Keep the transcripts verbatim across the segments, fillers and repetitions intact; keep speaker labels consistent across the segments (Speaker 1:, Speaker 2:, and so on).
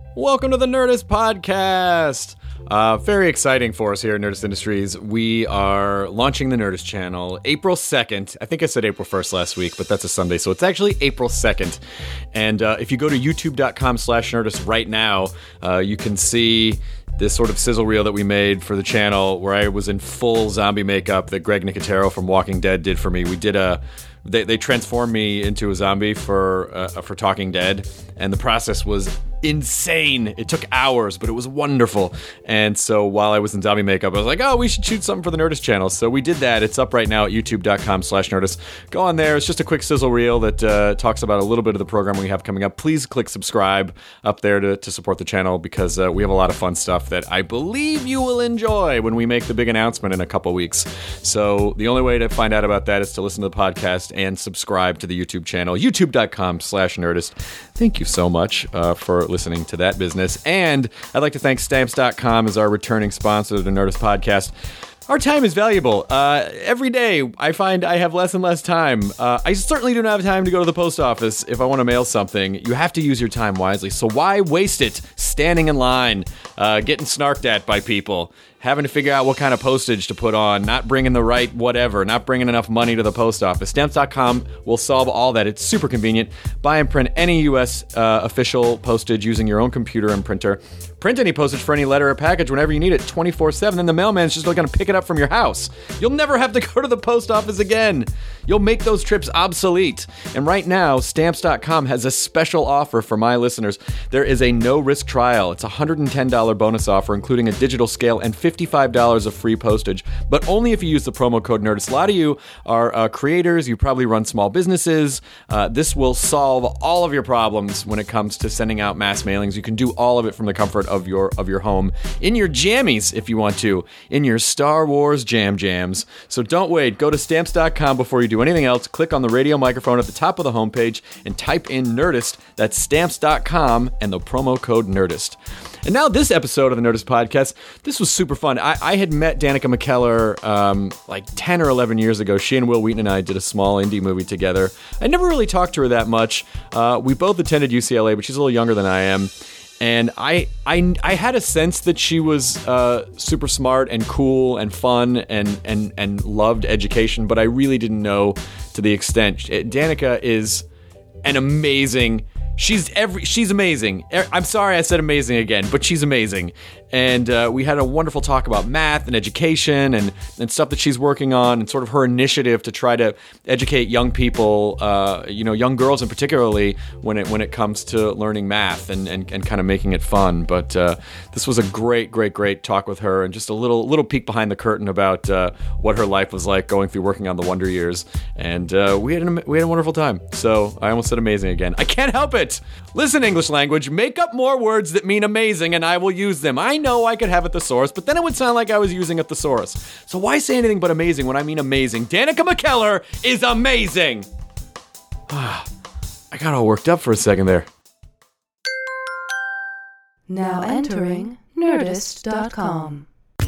Speaker 1: Welcome to the Nerdist Podcast. Uh, very exciting for us here at Nerdist Industries. We are launching the Nerdist channel April second. I think I said April first last week, but that's a Sunday, so it's actually April second. And uh, if you go to youtube.com slash Nerdist right now, uh, you can see this sort of sizzle reel that we made for the channel where I was in full zombie makeup that Greg Nicotero from Walking Dead did for me. We did a... They, they transformed me into a zombie for uh, for Talking Dead, and the process was insane. It took hours, but it was wonderful. And so while I was in zombie makeup, I was like, oh, we should shoot something for the Nerdist channel. So we did that. It's up right now at youtube.com slash Nerdist. Go on there. It's just a quick sizzle reel that uh, talks about a little bit of the program we have coming up. Please click subscribe up there to, to support the channel because uh, we have a lot of fun stuff that I believe you will enjoy when we make the big announcement in a couple weeks. So the only way to find out about that is to listen to the podcast and subscribe to the YouTube channel, youtube.com slash Nerdist. Thank you so much uh, for listening to that business. And I'd like to thank Stamps dot com as our returning sponsor of the Nerdist Podcast. Our time is valuable. Uh, every day, I find I have less and less time. Uh, I certainly do not have time to go to the post office if I want to mail something. You have to use your time wisely. So why waste it standing in line, uh, getting snarked at by people, having to figure out what kind of postage to put on, not bringing the right whatever, not bringing enough money to the post office. Stamps dot com will solve all that. It's super convenient. Buy and print any U S uh, official postage using your own computer and printer. Print any postage for any letter or package whenever you need it, twenty-four seven. Then the mailman's just going to pick it up from your house. You'll never have to go to the post office again. You'll make those trips obsolete. And right now, Stamps dot com has a special offer for my listeners. There is a no-risk trial. It's a one hundred ten dollars bonus offer, including a digital scale and fifty-five dollars of free postage, but only if you use the promo code Nerdist. A lot of you are uh, creators. You probably run small businesses. Uh, this will solve all of your problems when it comes to sending out mass mailings. You can do all of it from the comfort of your of your home, in your jammies if you want to, in your Star Wars jam jams. So don't wait. Go to Stamps dot com before you do anything else. Click on the radio microphone at the top of the homepage and type in Nerdist. That's Stamps dot com and the promo code Nerdist. And now this episode of the Nerdist Podcast, this was super fun. I, I had met Danica McKellar um, like ten or eleven years ago. She and Will Wheaton and I did a small indie movie together. I never really talked to her that much. Uh, we both attended U C L A, but she's a little younger than I am. And I, I, I had a sense that she was uh, super smart and cool and fun and, and, and loved education, but I really didn't know to the extent. Danica is an amazing... She's every. She's amazing. I'm sorry I said amazing again, but she's amazing. And uh, we had a wonderful talk about math and education and, and stuff that she's working on and sort of her initiative to try to educate young people, uh, you know, young girls in particularly when it when it comes to learning math and, and, and kind of making it fun. But uh, this was a great, great, great talk with her and just a little little peek behind the curtain about uh, what her life was like going through working on the Wonder Years. And uh, we had an, we had a wonderful time. So I almost said amazing again. I can't help it. Listen, English language, make up more words that mean amazing and I will use them. I know I could have a thesaurus, but then it would sound like I was using a thesaurus. So why say anything but amazing when I mean amazing? Danica McKellar is amazing! I got all worked up for a second there.
Speaker 2: Now entering Nerdist dot com.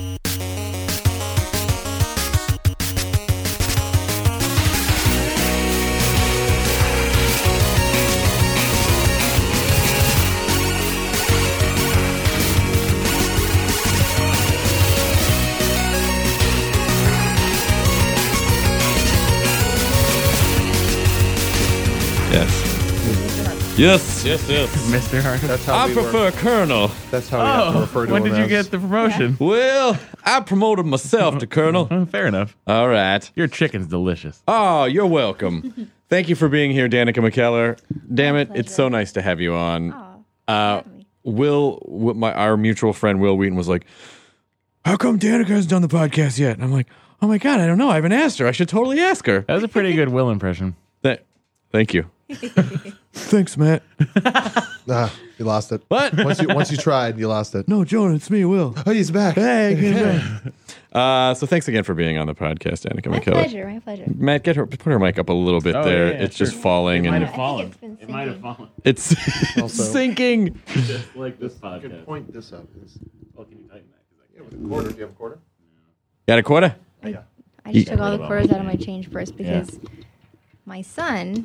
Speaker 1: Yes. Yes, yes, yes.
Speaker 3: Mister Hart.
Speaker 4: That's how
Speaker 1: I
Speaker 4: we
Speaker 1: prefer
Speaker 4: were.
Speaker 1: Colonel.
Speaker 4: That's how we have to
Speaker 3: Oh,
Speaker 4: refer to
Speaker 3: when
Speaker 4: him
Speaker 3: did you
Speaker 4: as.
Speaker 3: get the promotion?
Speaker 1: Well, I promoted myself to Colonel.
Speaker 3: Oh, fair enough.
Speaker 1: All right.
Speaker 3: Your chicken's delicious.
Speaker 1: Oh, you're welcome. Thank you for being here, Danica McKellar. Damn it,
Speaker 5: pleasure.
Speaker 1: it's so nice to have you on.
Speaker 5: Oh,
Speaker 1: Uh,
Speaker 5: certainly.
Speaker 1: Will, Will- my our mutual friend Will Wheaton was like, "How come Danica hasn't done the podcast yet?" And I'm like, "Oh my god, I don't know. I haven't asked her. I should totally ask her."
Speaker 3: That was a pretty good Will impression.
Speaker 1: Th- thank you. Thanks, Matt.
Speaker 4: Ah, you lost it.
Speaker 1: What?
Speaker 4: Once you once you tried, you lost it.
Speaker 1: No, Jonah, it's me, Will.
Speaker 4: Oh, he's back.
Speaker 1: Hey, get back. Uh, so thanks again for being on the podcast, Danica
Speaker 5: My
Speaker 1: McKellar.
Speaker 5: pleasure, my pleasure.
Speaker 1: Matt, get her, put her mic up a little bit
Speaker 3: Oh,
Speaker 1: there.
Speaker 3: yeah, yeah,
Speaker 1: it's
Speaker 3: sure.
Speaker 1: just falling
Speaker 3: It might
Speaker 1: and
Speaker 3: have fallen.
Speaker 5: it's been
Speaker 3: It might have
Speaker 5: sinking.
Speaker 3: fallen.
Speaker 1: it's
Speaker 4: Also-
Speaker 1: sinking.
Speaker 3: Just like this podcast.
Speaker 4: Point this up. It's-
Speaker 3: Oh, can you tighten that? 'Cause I
Speaker 4: yeah, with a quarter. Do you have a quarter?
Speaker 1: Got a quarter?
Speaker 5: I,
Speaker 4: Yeah.
Speaker 5: I just
Speaker 1: Yeah.
Speaker 5: took all the quarters out of my change purse because my son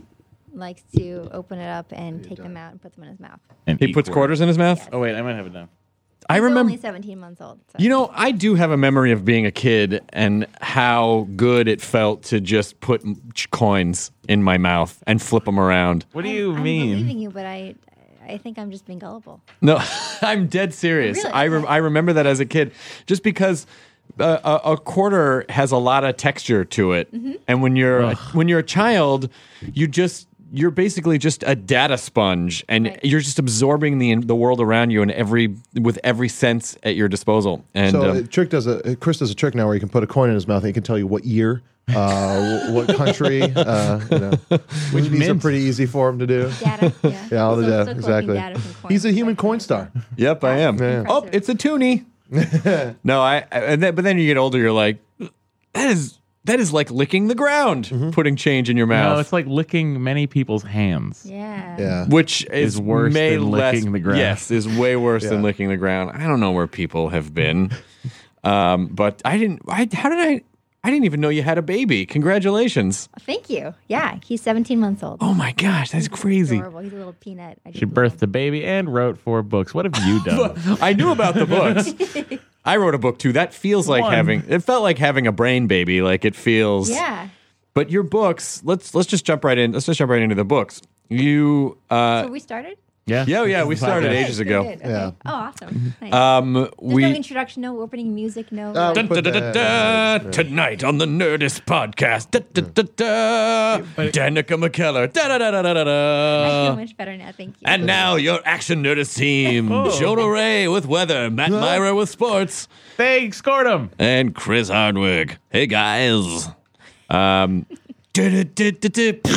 Speaker 5: likes to open it up and take them out and put them in his mouth.
Speaker 3: And
Speaker 1: He
Speaker 3: eat
Speaker 1: puts quarters in his mouth?
Speaker 5: Yes.
Speaker 3: Oh wait, I might have it down.
Speaker 1: I
Speaker 5: He's
Speaker 1: remember.
Speaker 5: only seventeen months old. So.
Speaker 1: You know, I do have a memory of being a kid and how good it felt to just put m- ch- coins in my mouth and flip them around.
Speaker 3: What do
Speaker 5: I'm-
Speaker 3: you
Speaker 5: I'm
Speaker 3: mean?
Speaker 5: believing you, but I, I think I'm just being gullible.
Speaker 1: No, I'm dead serious.
Speaker 5: Really?
Speaker 1: I rem- I remember that as a kid, just because uh, a, a quarter has a lot of texture to it,
Speaker 5: Mm-hmm.
Speaker 1: and when you're a, when you're a child, you just you're basically just a data sponge, and
Speaker 5: Right.
Speaker 1: you're just absorbing the the world around you and every with every sense at your disposal. And
Speaker 4: So
Speaker 1: um,
Speaker 4: uh, trick does a Chris does a trick now where you can put a coin in his mouth and he can tell you what year, uh, wh- what country. Uh, you know, which these are
Speaker 3: mint?
Speaker 4: pretty easy for him to do.
Speaker 5: Data. Yeah.
Speaker 4: Yeah, all the
Speaker 5: Still-
Speaker 4: data,
Speaker 5: still collecting
Speaker 4: exactly.
Speaker 5: data from coins.
Speaker 4: He's a human
Speaker 5: Like,
Speaker 4: coin star.
Speaker 1: yep, I am.
Speaker 4: Yeah.
Speaker 1: Oh,
Speaker 5: Impressive.
Speaker 1: it's a toonie. No, I and then, but then you get older, you're like, that is that is like licking the ground,
Speaker 4: Mm-hmm.
Speaker 1: putting change in your mouth.
Speaker 3: No, it's like licking many people's hands.
Speaker 5: Yeah.
Speaker 4: Yeah.
Speaker 1: Which is,
Speaker 3: Is worse
Speaker 1: may
Speaker 3: than
Speaker 1: less,
Speaker 3: licking the ground.
Speaker 1: Yes, is way worse than
Speaker 4: Yeah.
Speaker 1: licking the ground. I don't know where people have been, um, but I didn't. I, how did I? I didn't even know you had a baby. Congratulations!
Speaker 5: Thank you. Yeah, he's seventeen months old.
Speaker 1: Oh my gosh, that's crazy.
Speaker 5: Adorable. He's a little peanut. I
Speaker 3: She
Speaker 5: just
Speaker 3: birthed
Speaker 5: love
Speaker 3: a baby and wrote four books. What have you done?
Speaker 1: I knew about the books. I wrote a book too. That feels like
Speaker 3: One.
Speaker 1: having. It felt like having a brain baby. Like it feels.
Speaker 5: him. Yeah.
Speaker 1: But your books. Let's let's just jump right in. Let's just jump right into the books. You. Uh,
Speaker 5: So we started?
Speaker 3: yeah.
Speaker 1: yeah, yeah. We started
Speaker 5: Good,
Speaker 1: ages
Speaker 5: good,
Speaker 1: ago.
Speaker 5: good. Okay.
Speaker 4: Yeah.
Speaker 5: Oh, awesome. Nice.
Speaker 1: Um,
Speaker 5: There's
Speaker 1: we.
Speaker 5: no introduction, no opening music, no.
Speaker 4: Uh,
Speaker 1: Dun,
Speaker 4: Put
Speaker 1: dun, dun,
Speaker 4: that-
Speaker 1: dun, dun. Tonight on the Nerdist podcast, da, da, da, da. Danica McKellar, da, da, da, da, da, da,
Speaker 5: I feel
Speaker 1: da.
Speaker 5: much better now. Thank you.
Speaker 1: And now your action Nerdist team: Jonah Ray with weather, Matt Myra with sports,
Speaker 3: They scored him.
Speaker 1: and Chris Hardwick. Hey guys. Um. da, da, da, da,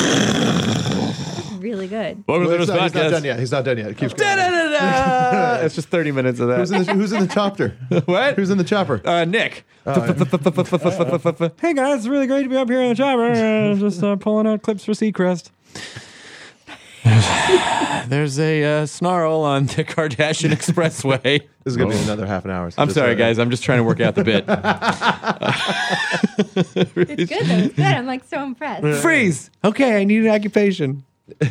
Speaker 1: da.
Speaker 5: really good.
Speaker 1: Welcome
Speaker 4: Well,
Speaker 1: to
Speaker 4: he's,
Speaker 1: this
Speaker 4: not, he's not
Speaker 1: podcast.
Speaker 4: done yet. He's not done yet. It keeps
Speaker 1: Da,
Speaker 4: going.
Speaker 1: da, da, da. It's just thirty minutes of
Speaker 4: Who's in
Speaker 1: that.
Speaker 4: the, who's in the chopper?
Speaker 1: What?
Speaker 4: Who's in the chopper?
Speaker 1: Uh, Nick. Hey guys, it's really great to be up here in the chopper. Uh, just uh, pulling out clips for Seacrest. There's a uh, snarl on the Kardashian Expressway.
Speaker 4: This is going to be another half an hour. so
Speaker 1: I'm
Speaker 4: just,
Speaker 1: sorry,
Speaker 4: uh,
Speaker 1: guys. I'm just trying to work out the bit.
Speaker 5: It's good though. It's good. I'm like so impressed.
Speaker 1: Freeze. Okay, I need an occupation.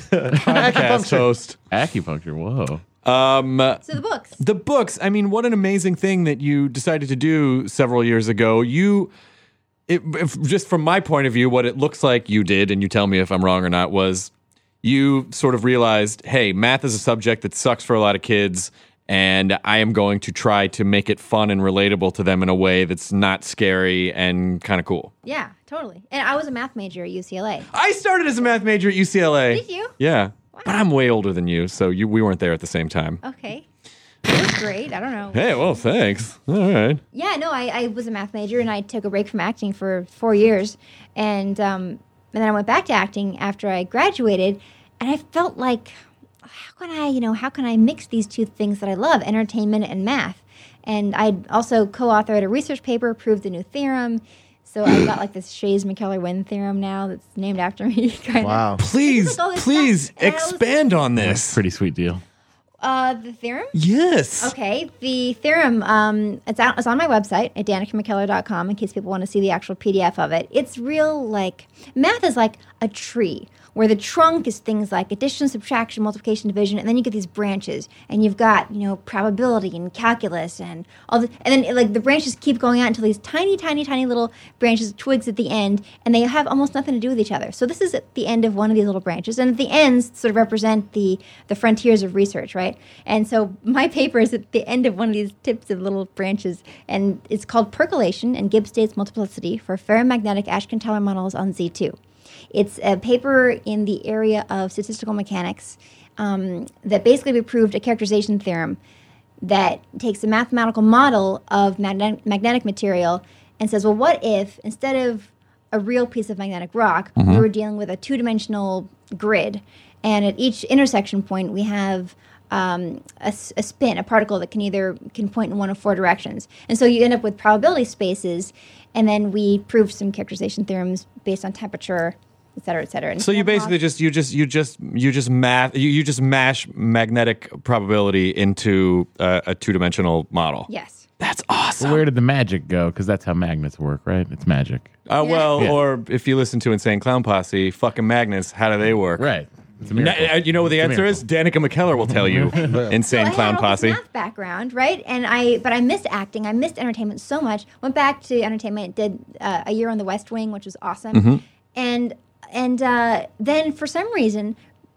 Speaker 1: Podcast host.
Speaker 3: Acupuncture. Whoa.
Speaker 1: Um,
Speaker 5: So the books.
Speaker 1: the books. I mean, what an amazing thing that you decided to do several years ago. You, it, if, just from my point of view, what it looks like you did, and you tell me if I'm wrong or not, was you sort of realized, hey, math is a subject that sucks for a lot of kids, and I am going to try to make it fun and relatable to them in a way that's not scary and kind of cool.
Speaker 5: Yeah, totally. And I was a math major at U C L A.
Speaker 1: I started as a math major at U C L A.
Speaker 5: Did you?
Speaker 1: Yeah. But I'm way older than you, so you, we weren't there at the same time.
Speaker 5: Okay. It was great. I don't know.
Speaker 1: Hey, well, thanks. All right.
Speaker 5: Yeah, no, I, I was a math major and I took a break from acting for four years. And, um, and then I went back to acting after I graduated. And I felt like, how can I, you know, how can I mix these two things that I love, entertainment and math? And I also co-authored a research paper, proved the new theorem. So I've got like this Shays-McKellar-Wynn theorem now that's named after me. Kind
Speaker 4: Wow.
Speaker 1: Please,
Speaker 5: Look at all this
Speaker 1: please
Speaker 5: stuff. And I was-
Speaker 1: expand on this.
Speaker 3: Pretty sweet deal.
Speaker 5: Uh, the theorem?
Speaker 1: Yes.
Speaker 5: Okay, the theorem, um, it's, out, it's on my website at danica mckellar dot com in case people want to see the actual P D F of it. It's real, like, math is like a tree where the trunk is things like addition, subtraction, multiplication, division, and then you get these branches, and you've got, you know, probability and calculus and all the, and then, like, the branches keep going out until these tiny, tiny, tiny little branches, twigs at the end, and they have almost nothing to do with each other. So this is at the end of one of these little branches, and at the ends sort of represent the, the frontiers of research, right? And so my paper is at the end of one of these tips of little branches, and it's called Percolation and Gibbs-States Multiplicity for Ferromagnetic Ashkin-Teller Models on Z two. It's a paper in the area of statistical mechanics um, that basically proved a characterization theorem that takes a mathematical model of magne- magnetic material and says, well, what if instead of a real piece of magnetic rock, we were dealing with a two-dimensional grid, and at each intersection point we have um, a, s- a spin, a particle that can either can point in one of four directions. And so you end up with probability spaces, and then we proved some characterization theorems based on temperature, et cetera, et cetera. And
Speaker 1: So you
Speaker 5: that
Speaker 1: basically
Speaker 5: cost-
Speaker 1: just you just you just you just math you, you just mash magnetic probability into uh, a two dimensional model.
Speaker 5: Yes.
Speaker 1: That's awesome.
Speaker 3: Where did the magic go? Because that's how magnets work, right? It's magic.
Speaker 1: Uh, well,
Speaker 3: Yeah.
Speaker 1: or if you listen to Insane Clown Posse, fucking magnets, how do they work?
Speaker 3: Right. It's a
Speaker 1: Na-
Speaker 3: miracle.
Speaker 1: uh, you know what the
Speaker 3: It's a
Speaker 1: answer is? Danica McKellar will tell you. Insane
Speaker 5: So I
Speaker 1: Clown
Speaker 5: had all this
Speaker 1: Posse.
Speaker 5: math background, right? And I, but I missed acting. I missed entertainment so much. Went back to entertainment. Did uh, a year on The West Wing, which was awesome.
Speaker 1: Mm-hmm.
Speaker 5: And and uh, then for some reason,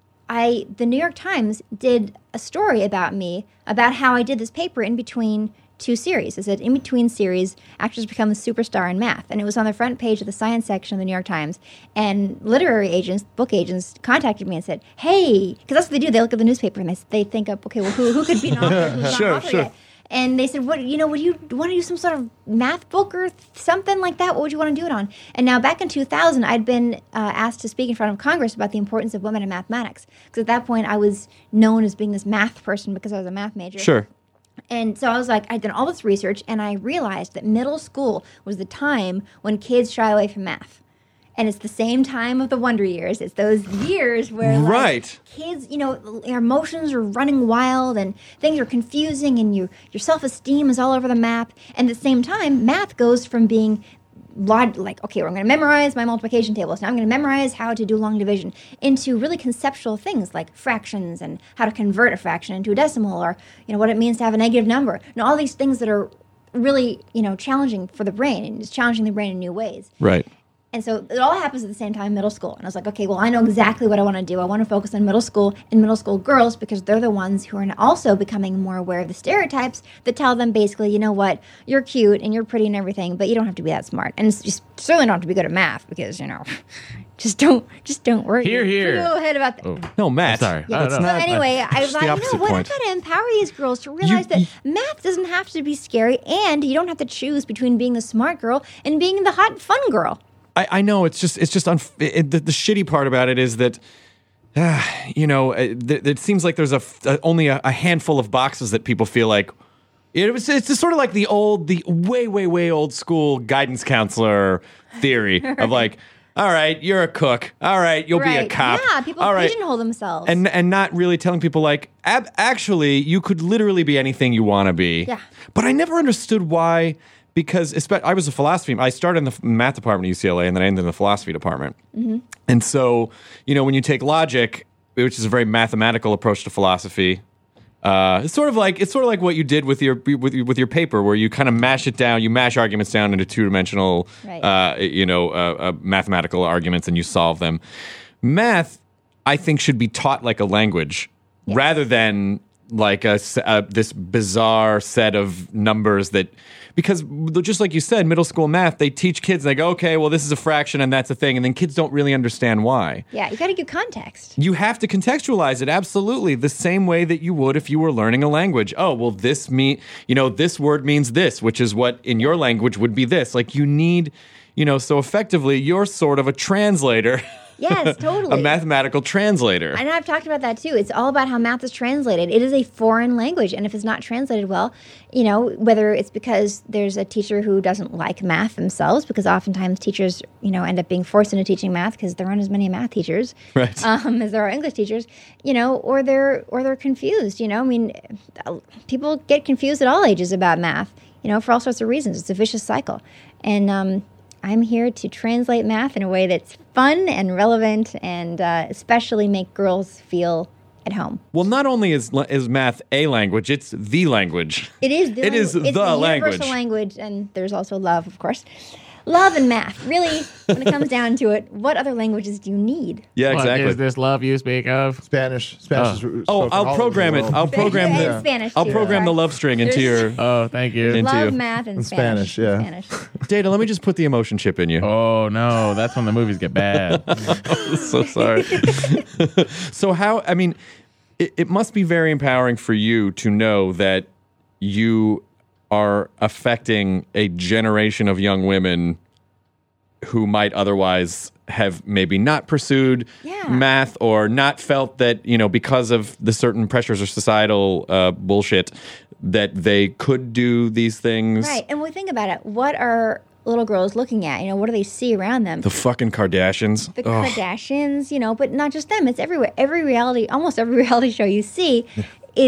Speaker 5: I the New York Times did a story about me about how I did this paper in between two series. It said in between series, actors become a superstar in math, and it was on the front page of the science section of the New York Times. And literary agents, book agents, contacted me and said, "Hey," because that's what they do. They look at the newspaper and they they think up, okay, well, who who could be an author? Who's not
Speaker 1: Sure,
Speaker 5: an author
Speaker 1: sure.
Speaker 5: yet? And they said, "What you know? Would you want to do some sort of math book or th- something like that? What would you want to do it on?" And now, back in two thousand, I'd been uh, asked to speak in front of Congress about the importance of women in mathematics. Because at that point, I was known as being this math person because I was a math major.
Speaker 1: Sure.
Speaker 5: And so I was like, I'd done all this research, and I realized that middle school was the time when kids shy away from math. And it's the same time of the Wonder Years. It's those years where like,
Speaker 1: Right.
Speaker 5: kids, you know, their emotions are running wild and things are confusing, and you, your self-esteem is all over the map. And at the same time, math goes from being log- like, okay, well, I'm going to memorize my multiplication tables. Now I'm going to memorize how to do long division, into really conceptual things like fractions and how to convert a fraction into a decimal, or, you know, what it means to have a negative number. And all these things that are really, you know, challenging for the brain, and it's challenging the brain in new ways.
Speaker 1: Right.
Speaker 5: And so it all happens at the same time in middle school. And I was like, okay, well, I know exactly what I want to do. I want to focus on middle school and middle school girls because they're the ones who are also becoming more aware of the stereotypes that tell them basically, you know what, you're cute and you're pretty and everything, but you don't have to be that smart. And it's just certainly don't have to be good at math because, you know, just don't just don't worry.
Speaker 3: Here, here.
Speaker 5: Your little head about that.
Speaker 3: Oh,
Speaker 1: No, Matt.
Speaker 3: sorry.
Speaker 5: Yeah.
Speaker 3: I don't
Speaker 5: So
Speaker 3: know.
Speaker 5: anyway, I was
Speaker 1: the
Speaker 5: like, you
Speaker 1: opposite
Speaker 5: know what?
Speaker 1: point.
Speaker 5: I've got to empower these girls to realize that math doesn't have to be scary, and you don't have to choose between being the smart girl and being the hot, fun girl.
Speaker 1: I, I know it's just it's just unf- it, the, the shitty part about it is that uh, you know it, th- it seems like there's a, f- uh, only a, a handful of boxes that people feel like it was it's just sort of like the old the way way way old school guidance counselor theory of like, all right, you're a cook, all right, you'll be a
Speaker 5: Right.
Speaker 1: cop,
Speaker 5: Yeah, people
Speaker 1: all right.
Speaker 5: pigeonhole themselves.
Speaker 1: and and not really telling people like ab- actually you could literally be anything you want to be.
Speaker 5: Yeah.
Speaker 1: But I never understood why, because espe- I was a philosophy. I started in the f- math department at U C L A, and then I ended in the philosophy department.
Speaker 5: Mm-hmm.
Speaker 1: And so, you know, when you take logic, which is a very mathematical approach to philosophy, uh, it's sort of like it's sort of like what you did with your with, your- with your paper, where you kind of mash it down, you mash arguments down into two dimensional,
Speaker 5: Right.
Speaker 1: uh, you know, uh, uh, mathematical arguments, and you solve them. Math, I think, should be taught like a language rather than like a, s- uh, this bizarre set of numbers that, because just like you said, middle school math, they teach kids, they go, okay, well, this is a fraction and that's a thing. And then kids don't really understand why.
Speaker 5: yeah, you got to give context.
Speaker 1: You have to contextualize it, absolutely, the same way that you would if you were learning a language. Oh, well, this mean, you know, this word means this, which is what in your language would be this. Like you need, you know, so effectively, you're sort of a translator.
Speaker 5: Yes, totally.
Speaker 1: A mathematical translator.
Speaker 5: And I've talked about that too. It's all about how math is translated. It is a foreign language, and if it's not translated well, you know, whether it's because there's a teacher who doesn't like math themselves, because oftentimes teachers, you know, end up being forced into teaching math because there aren't as many math teachers,
Speaker 1: Right.
Speaker 5: um, as there are English teachers, you know, or they're or they're confused. You know, I mean, uh, people get confused at all ages about math. You know, for all sorts of reasons. It's a vicious cycle, and um, I'm here to translate math in a way that's fun and relevant, and uh, especially make girls feel at home.
Speaker 1: Well, not only is is math a language, it's the language.
Speaker 5: It is the
Speaker 1: It is
Speaker 5: langu- it's
Speaker 1: the
Speaker 5: the
Speaker 1: language.
Speaker 5: universal language, and there's also love, of course. Love and math. Really, when it comes down to it, what other languages do you need?
Speaker 1: Yeah,
Speaker 3: What
Speaker 1: exactly.
Speaker 3: is this love you speak of?
Speaker 4: Spanish. Spanish
Speaker 3: Oh.
Speaker 4: is
Speaker 1: Oh,
Speaker 4: spoken all
Speaker 1: I'll
Speaker 4: over
Speaker 1: program
Speaker 4: the
Speaker 1: it.
Speaker 4: world.
Speaker 1: I'll program
Speaker 5: and
Speaker 1: the
Speaker 5: Spanish
Speaker 1: I'll
Speaker 5: too,
Speaker 1: program the
Speaker 5: sorry.
Speaker 1: love string into
Speaker 5: There's-
Speaker 1: your
Speaker 3: Oh, thank you.
Speaker 1: Into
Speaker 5: Love,
Speaker 1: you.
Speaker 5: math, and
Speaker 4: In
Speaker 5: Spanish.
Speaker 4: Spanish, yeah.
Speaker 5: Spanish.
Speaker 1: Data. Let me just put the emotion chip in you.
Speaker 3: Oh no, that's when the movies get bad.
Speaker 1: So sorry. So how? I mean, it, it must be very empowering for you to know that you are affecting a generation of young women who might otherwise have maybe not pursued
Speaker 5: Yeah.
Speaker 1: math or not felt that, you know, because of the certain pressures or societal uh, bullshit that they could do these things.
Speaker 5: Right, and when we think about it, what are little girls looking at? You know, what do they see around them?
Speaker 1: The fucking Kardashians.
Speaker 5: The
Speaker 1: Ugh.
Speaker 5: Kardashians, you know, but not just them. It's everywhere. Every reality, almost every reality show you see is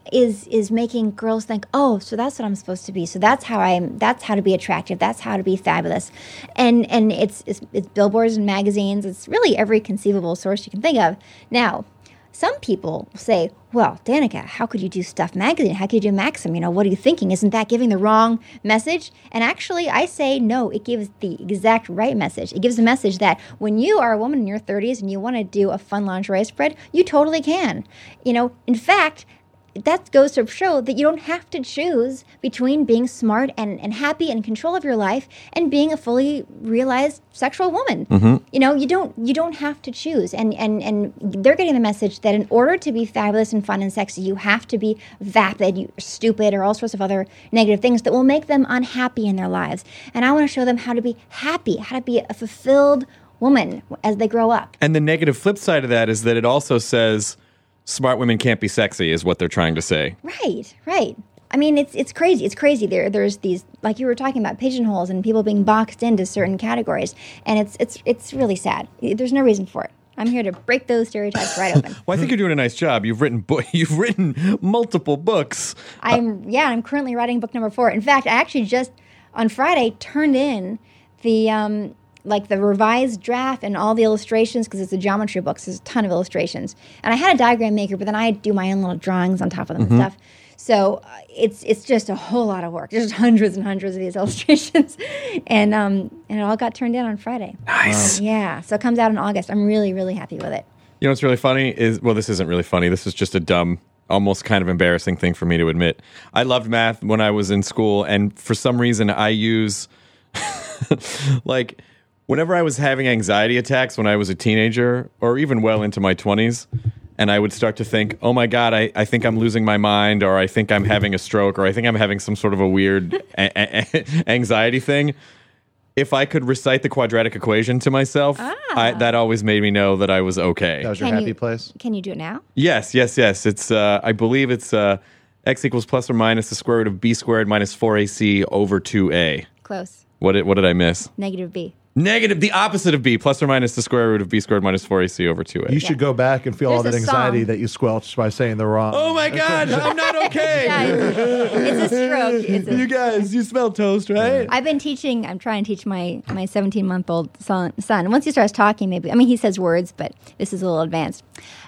Speaker 5: is is making girls think, oh, so that's what I'm supposed to be. So that's how I'm. That's how to be attractive. That's how to be fabulous. And and it's it's, it's billboards and magazines. It's really every conceivable source you can think of. Now, some people say, well, Danica, how could you do Stuff Magazine? How could you do Maxim? You know, what are you thinking? Isn't that giving the wrong message? And actually, I say no, it gives the exact right message. It gives a message that when you are a woman in your thirties and you want to do a fun lingerie spread, you totally can. You know, in fact, that goes to show that you don't have to choose between being smart and, and happy and in control of your life and being a fully realized sexual woman. Mm-hmm. You know, you don't you don't have to choose. And, and and they're getting the message that in order to be fabulous and fun and sexy, you have to be vapid, you stupid, or all sorts of other negative things that will make them unhappy in their lives. And I want to show them how to be happy, how to be a fulfilled woman as they grow up.
Speaker 1: And the negative flip side of that is that it also says smart women can't be sexy, is what they're trying to say.
Speaker 5: Right, right. I mean, it's it's crazy. It's crazy. There, there's these, like you were talking about, pigeonholes and people being boxed into certain categories, and it's it's it's really sad. There's no reason for it. I'm here to break those stereotypes right open.
Speaker 1: Well, I think you're doing a nice job. You've written bo- you've written multiple books.
Speaker 5: I'm yeah. I'm currently writing book number four. In fact, I actually just on Friday turned in the. Um, like the revised draft and all the illustrations, because it's a geometry book, so there's a ton of illustrations. And I had a diagram maker, but then I do my own little drawings on top of them mm-hmm. and stuff. So uh, it's it's just a whole lot of work. There's just hundreds and hundreds of these illustrations. and um, and it all got turned in on Friday.
Speaker 1: Nice.
Speaker 5: Um, yeah, so it comes out in August. I'm really, really happy with it.
Speaker 1: You know what's really funny is, well, this isn't really funny. This is just a dumb, almost kind of embarrassing thing for me to admit. I loved math when I was in school, and for some reason I use, like... Whenever I was having anxiety attacks when I was a teenager, or even well into my twenties, and I would start to think, oh my God, I, I think I'm losing my mind, or I think I'm having a stroke, or I think I'm having some sort of a weird a- a- anxiety thing, if I could recite the quadratic equation to myself,
Speaker 5: ah.
Speaker 1: I, that always made me know that I was okay.
Speaker 4: That was your
Speaker 5: Can
Speaker 4: happy
Speaker 5: you-
Speaker 4: place?
Speaker 5: Can you do it now?
Speaker 1: Yes, yes, yes. It's uh, I believe it's uh, x equals plus or minus the square root of b squared minus four a c over two a.
Speaker 5: Close.
Speaker 1: What did, what did I miss?
Speaker 5: Negative B.
Speaker 1: Negative, the opposite of b, plus or minus the square root of b squared minus four a c over two a.
Speaker 4: You should go back and feel all that
Speaker 5: There's a
Speaker 4: anxiety
Speaker 5: song.
Speaker 4: that you squelched by saying the wrong.
Speaker 1: Oh my God, I'm not okay.
Speaker 5: Yeah, it's, it's a stroke. It's a,
Speaker 1: You guys, you smell toast, right?
Speaker 5: I've been teaching, I'm trying to teach my my seventeen-month-old son, son. Once he starts talking, maybe, I mean, he says words, but this is a little advanced.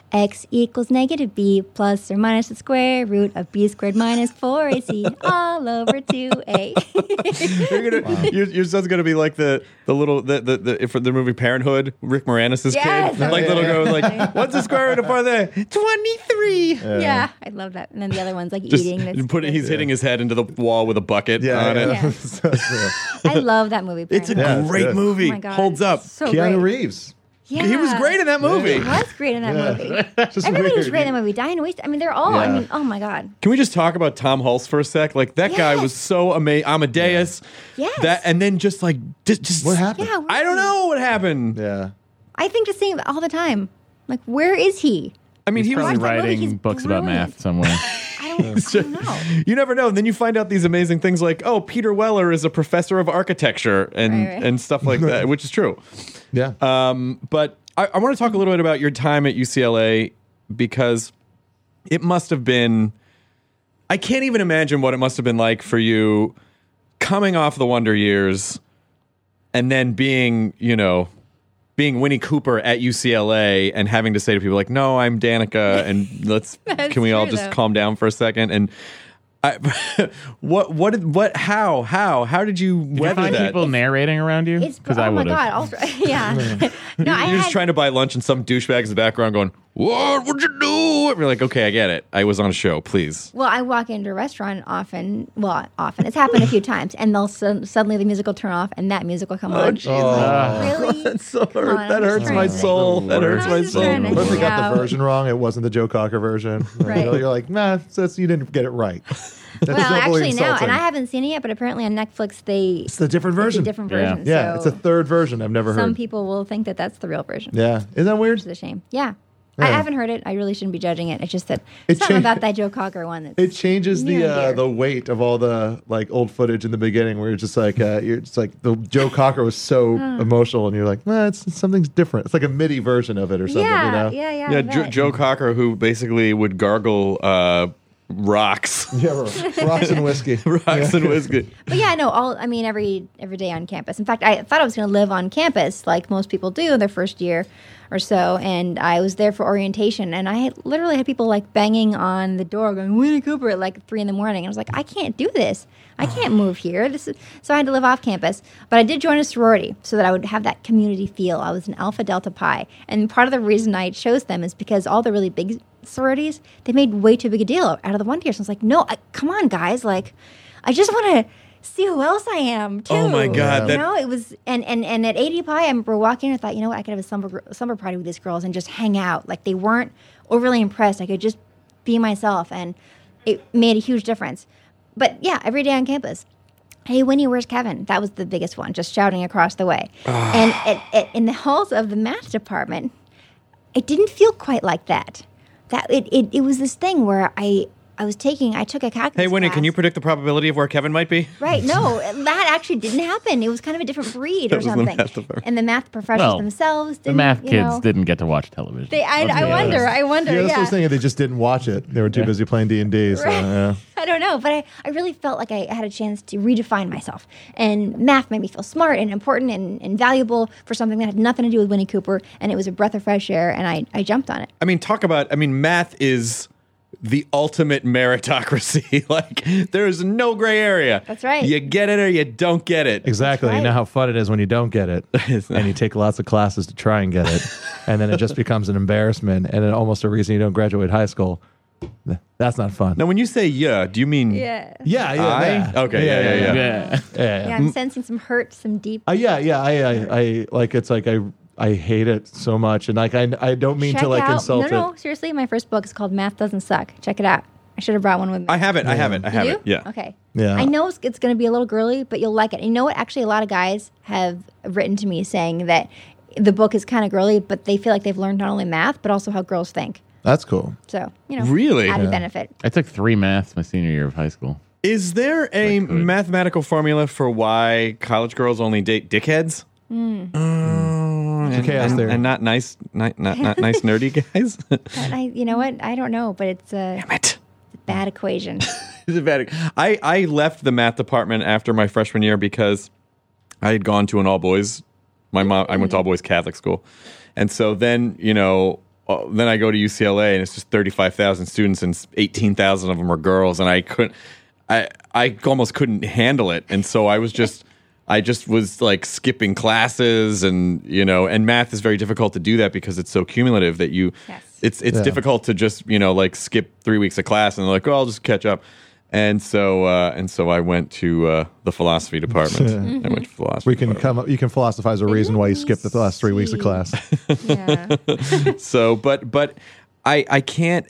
Speaker 5: X equals negative B plus or minus the square root of B squared minus four A C all over two A.
Speaker 1: You're gonna, wow. your, your son's going to be like the, the little, the, the, the, for the movie Parenthood, Rick Moranis'
Speaker 5: Yes.
Speaker 1: kid. Like
Speaker 4: Yeah,
Speaker 1: little
Speaker 4: yeah.
Speaker 1: girl, like, what's the square root of four there? twenty-three.
Speaker 4: Yeah.
Speaker 5: Yeah, I love that. And then the other one's like
Speaker 1: Just
Speaker 5: eating. That's
Speaker 1: put it, he's hitting his head into the wall with a bucket
Speaker 4: Yeah,
Speaker 1: on
Speaker 4: yeah.
Speaker 1: it.
Speaker 5: Yeah.
Speaker 4: So, yeah.
Speaker 5: I love that movie.
Speaker 1: It's a
Speaker 5: Parenthood.
Speaker 4: Yeah, it's
Speaker 1: great
Speaker 4: good.
Speaker 1: movie.
Speaker 5: Oh my God,
Speaker 1: Holds up.
Speaker 5: it's So
Speaker 4: Keanu
Speaker 5: great.
Speaker 4: Reeves.
Speaker 5: Yeah.
Speaker 1: He was great in that movie.
Speaker 5: He was great in that
Speaker 4: Yeah.
Speaker 5: movie.
Speaker 4: It's just
Speaker 5: Everybody was
Speaker 4: weird.
Speaker 5: great in that movie. Diane Weiss. I mean, they're all. I
Speaker 4: Yeah.
Speaker 5: mean, oh my God.
Speaker 1: Can we just talk about Tom Hulse for a sec? Like that guy was
Speaker 5: Yes.
Speaker 1: so amazing. Amadeus.
Speaker 5: Yes.
Speaker 1: That and then just like just, just
Speaker 4: What happened?
Speaker 5: Yeah, where
Speaker 1: I
Speaker 5: is
Speaker 1: don't
Speaker 5: he?
Speaker 1: know what happened.
Speaker 4: Yeah.
Speaker 5: I think the same all the time. Like, where is he?
Speaker 1: I mean,
Speaker 3: He's
Speaker 1: he was
Speaker 3: probably
Speaker 5: Watch that movie,
Speaker 3: writing
Speaker 5: he's
Speaker 3: books about
Speaker 5: brilliant.
Speaker 3: math somewhere.
Speaker 5: I don't, I don't know.
Speaker 1: you never know. And then you find out these amazing things like, oh, Peter Weller is a professor of architecture and
Speaker 5: Right, right.
Speaker 1: and stuff like that, which is true.
Speaker 4: Yeah.
Speaker 1: Um, but I, I want to talk a little bit about your time at U C L A because it must have been. I can't even imagine what it must have been like for you coming off the Wonder Years and then being, you know, being Winnie Cooper at U C L A and having to say to people like, "No, I'm Danica," and let's
Speaker 5: That's
Speaker 1: can we all
Speaker 5: true,
Speaker 1: just
Speaker 5: though.
Speaker 1: calm down for a second? And I, what what did what how how how did you
Speaker 3: Did you
Speaker 1: weather
Speaker 3: find
Speaker 1: that?
Speaker 3: people narrating around you?
Speaker 5: It's
Speaker 3: Because
Speaker 5: oh
Speaker 3: I
Speaker 5: my
Speaker 3: would
Speaker 5: God.
Speaker 3: have.
Speaker 5: Also, yeah. no, I
Speaker 1: You're
Speaker 5: had,
Speaker 1: just trying to buy lunch and some douchebags in the background going, "What? What'd you do?" And you're like, "Okay, I get it. I was on a show. Please."
Speaker 5: Well, I walk into a restaurant often. Well, often it's happened a few times, and they'll su- suddenly the music will turn off, and that music will come on.
Speaker 4: Oh.
Speaker 5: Really?
Speaker 1: That's so
Speaker 5: Come
Speaker 1: hurt.
Speaker 5: on,
Speaker 1: That
Speaker 5: I'm
Speaker 1: hurts
Speaker 5: just
Speaker 1: my
Speaker 5: trying to-
Speaker 1: soul. That hurts
Speaker 5: I'm
Speaker 1: my
Speaker 5: just trying to
Speaker 1: soul.
Speaker 4: What if they got
Speaker 5: Yeah.
Speaker 4: the version wrong? It wasn't the Joe Cocker version.
Speaker 5: Right.
Speaker 4: You're like, nah, that's, you didn't get it right. That's
Speaker 5: Well,
Speaker 4: doubly
Speaker 5: actually, now,
Speaker 4: insulting.
Speaker 5: and I haven't seen it yet, but apparently on Netflix they
Speaker 4: It's the different
Speaker 5: it's a
Speaker 4: version.
Speaker 5: different
Speaker 3: Yeah.
Speaker 5: version.
Speaker 4: Yeah,
Speaker 5: so
Speaker 4: it's a third version. I've never
Speaker 5: some
Speaker 4: heard.
Speaker 5: people will think that that's the real version.
Speaker 4: Yeah, isn't that weird?
Speaker 5: Which is a shame. Yeah. I
Speaker 4: Yeah.
Speaker 5: haven't heard it. I really shouldn't be judging it. It's just that
Speaker 4: It
Speaker 5: it's something
Speaker 4: cha-
Speaker 5: about that Joe Cocker one. That's
Speaker 4: It changes
Speaker 5: near
Speaker 4: the
Speaker 5: and
Speaker 4: uh,
Speaker 5: dear.
Speaker 4: the weight of all the like old footage in the beginning, where you're just like, uh, you're just like the Joe Cocker was so emotional, and you're like, nah, it's something's different. It's like a MIDI version of it or something.
Speaker 5: yeah,
Speaker 4: you know?
Speaker 5: yeah, yeah,
Speaker 1: Yeah,
Speaker 5: I
Speaker 1: jo-
Speaker 5: bet.
Speaker 1: Joe Cocker, who basically would gargle uh, rocks.
Speaker 4: Yeah, rocks and whiskey.
Speaker 1: Rocks and whiskey.
Speaker 5: But yeah, no, all I mean, every every day on campus. In fact, I thought I was going to live on campus like most people do their first year or so, and I was there for orientation, and I had, literally had people like banging on the door, going Winnie Cooper at like three in the morning. And I was like, I can't do this. I can't move here. This is so I had to live off campus. But I did join a sorority so that I would have that community feel. I was an Alpha Delta Pi, and part of the reason I chose them is because all the really big sororities, they made way too big a deal out of the one tier. So I was like, no, I, come on, guys, like, I just want to see who else I am too.
Speaker 1: Oh my God,
Speaker 5: You
Speaker 1: that-
Speaker 5: know, it was and, and, and at A D Pi, I remember walking in, I thought, you know what, I could have a slumber slumber party with these girls and just hang out. Like they weren't overly impressed. I could just be myself, and it made a huge difference. But yeah, every day on campus. Hey, Winnie, where's Kevin? That was the biggest one, just shouting across the way. And at, at, in the halls of the math department, it didn't feel quite like that. That it, it, it was this thing where I I was taking I took a calculus
Speaker 1: Hey, Winnie,
Speaker 5: class.
Speaker 1: can you predict the probability of where Kevin might be?
Speaker 5: Right, no, that actually didn't happen. It was kind of a different breed or
Speaker 1: was the
Speaker 5: something.
Speaker 1: math department.
Speaker 5: And the math professors
Speaker 3: Well,
Speaker 5: themselves didn't,
Speaker 3: The math
Speaker 5: you
Speaker 3: kids
Speaker 5: know,
Speaker 3: didn't get to watch television.
Speaker 5: They, I,
Speaker 3: Let's
Speaker 5: I
Speaker 3: be
Speaker 5: wonder,
Speaker 3: honest.
Speaker 5: I wonder,
Speaker 4: Yeah,
Speaker 5: yeah.
Speaker 4: that's what I was thinking. They just didn't watch it. They were too busy playing D and D. So,
Speaker 5: Right.
Speaker 4: yeah.
Speaker 5: I don't know, but I, I really felt like I had a chance to redefine myself. And math made me feel smart and important and, and valuable for something that had nothing to do with Winnie Cooper. And it was a breath of fresh air, and I, I jumped on it.
Speaker 1: I mean, talk about, I mean, math is the ultimate meritocracy. Like, there's no gray area.
Speaker 5: That's right.
Speaker 1: You get it or you don't get it.
Speaker 4: Exactly.
Speaker 5: That's
Speaker 4: You know
Speaker 5: right.
Speaker 4: how fun it is when you don't get it, and you take lots of classes to try and get it, and then it just becomes an embarrassment, and then almost a reason you don't graduate high school. That's not fun.
Speaker 1: Now, when you say yeah, do you mean
Speaker 5: Yeah.
Speaker 4: Yeah, yeah,
Speaker 1: I?
Speaker 4: yeah.
Speaker 1: Okay, yeah, yeah, yeah.
Speaker 3: Yeah.
Speaker 4: yeah, yeah.
Speaker 5: Yeah, I'm sensing some hurt, some deep.
Speaker 4: Uh, yeah, yeah. I, I, I like. It's like I, I hate it so much, and like I, I don't mean
Speaker 5: Check
Speaker 4: to like
Speaker 5: out.
Speaker 4: insult
Speaker 5: no, no,
Speaker 4: it.
Speaker 5: seriously, my first book is called Math Doesn't Suck. Check it out. I should have brought one with me.
Speaker 1: I have it. I have it. I
Speaker 5: You
Speaker 1: have
Speaker 5: do?
Speaker 1: it. Yeah.
Speaker 5: Okay.
Speaker 4: Yeah.
Speaker 5: I know it's, it's going to be a little girly, but you'll like it. And you know what? Actually, a lot of guys have written to me saying that the book is kind of girly, but they feel like they've learned not only math, but also how girls think.
Speaker 4: That's cool.
Speaker 5: So, you know,
Speaker 1: Really?
Speaker 5: added
Speaker 1: Yeah.
Speaker 5: benefit.
Speaker 3: I took three maths my senior year of high school.
Speaker 1: Is there a
Speaker 3: Like, uh,
Speaker 1: mathematical formula for why college girls only date dickheads?
Speaker 5: Hmm.
Speaker 1: Mm, and,
Speaker 4: chaos
Speaker 1: and,
Speaker 4: theory.
Speaker 1: and not nice, not, not, not nice nerdy guys.
Speaker 5: And I, you know what? I don't know, but it's a
Speaker 1: Damn it.
Speaker 5: bad equation.
Speaker 1: It's a bad. I, I left the math department after my freshman year because I had gone to an all boys. My mom, I went to all boys Catholic school, and so then you know, uh, then I go to U C L A and it's just thirty-five thousand students and eighteen thousand of them are girls, and I couldn't, I I almost couldn't handle it, and so I was just. I just was like skipping classes, and you know, and math is very difficult to do that because it's so cumulative that you,
Speaker 5: Yes.
Speaker 1: it's it's
Speaker 4: Yeah.
Speaker 1: difficult to just you know like skip three weeks of class and they're like, oh, I'll just catch up, and so uh, and so I went to uh, the philosophy department. I went to philosophy.
Speaker 4: We can
Speaker 1: department.
Speaker 4: come up. You can philosophize a reason why you skipped the last three weeks of
Speaker 5: see.
Speaker 4: class.
Speaker 5: Yeah.
Speaker 1: So, but but I I can't.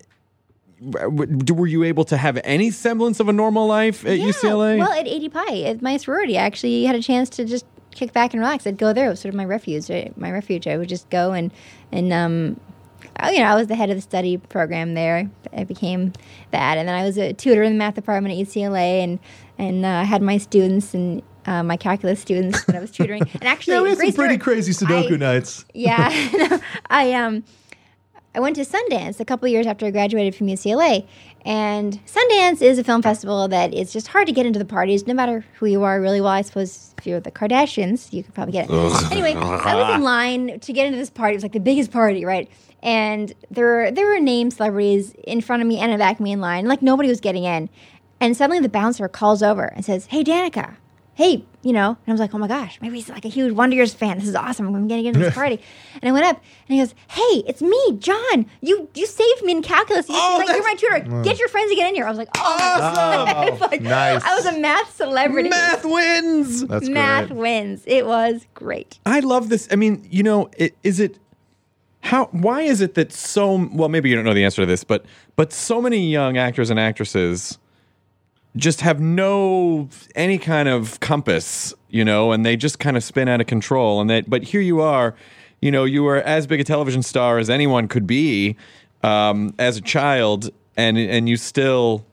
Speaker 1: Were you able to have any semblance of a normal life at
Speaker 5: Yeah,
Speaker 1: U C L A?
Speaker 5: Well, at A D Pi, at my sorority, I actually had a chance to just kick back and relax. I'd go there. It was sort of my refuge. right? My refuge. I would just go and and um, I- you know, I was the head of the study program there. I became that, and then I was a tutor in the math department at U C L A, and and uh, I had my students and. Uh, my calculus students that I was tutoring, and actually,
Speaker 4: Yeah, we had some
Speaker 5: great
Speaker 4: pretty
Speaker 5: story.
Speaker 4: crazy Sudoku
Speaker 5: I-
Speaker 4: nights.
Speaker 5: Yeah, I um, I went to Sundance a couple years after I graduated from U C L A, and Sundance is a film festival that is just hard to get into the parties, no matter who you are. Really, well, I suppose if you're the Kardashians, you could probably get it. Anyway, I was in line to get into this party. It was like the biggest party, right? And there were there were name celebrities in front of me and in back of me in line. Like nobody was getting in, and suddenly the bouncer calls over and says, "Hey, Danica." Hey, you know, and I was like, oh my gosh, maybe he's like a huge Wonder Years fan. This is awesome. I'm going to get into this party. And I went up, and he goes, hey, it's me, John. You you saved me in calculus. You,
Speaker 1: Oh,
Speaker 5: like, you're my tutor. Get your friends to get in here. I was like, oh,
Speaker 4: Awesome.
Speaker 5: it's like,
Speaker 4: Nice.
Speaker 5: I was a math celebrity.
Speaker 1: Math wins.
Speaker 4: That's
Speaker 5: Math
Speaker 4: great.
Speaker 5: wins. It was great.
Speaker 1: I love this. I mean, you know, it, is it how? Why is it that so? Well, maybe you don't know the answer to this, but but so many young actors and actresses just have no any kind of compass, you know, and they just kind of spin out of control. And that, but here you are, you know, you were as big a television star as anyone could be um, as a child, and and you still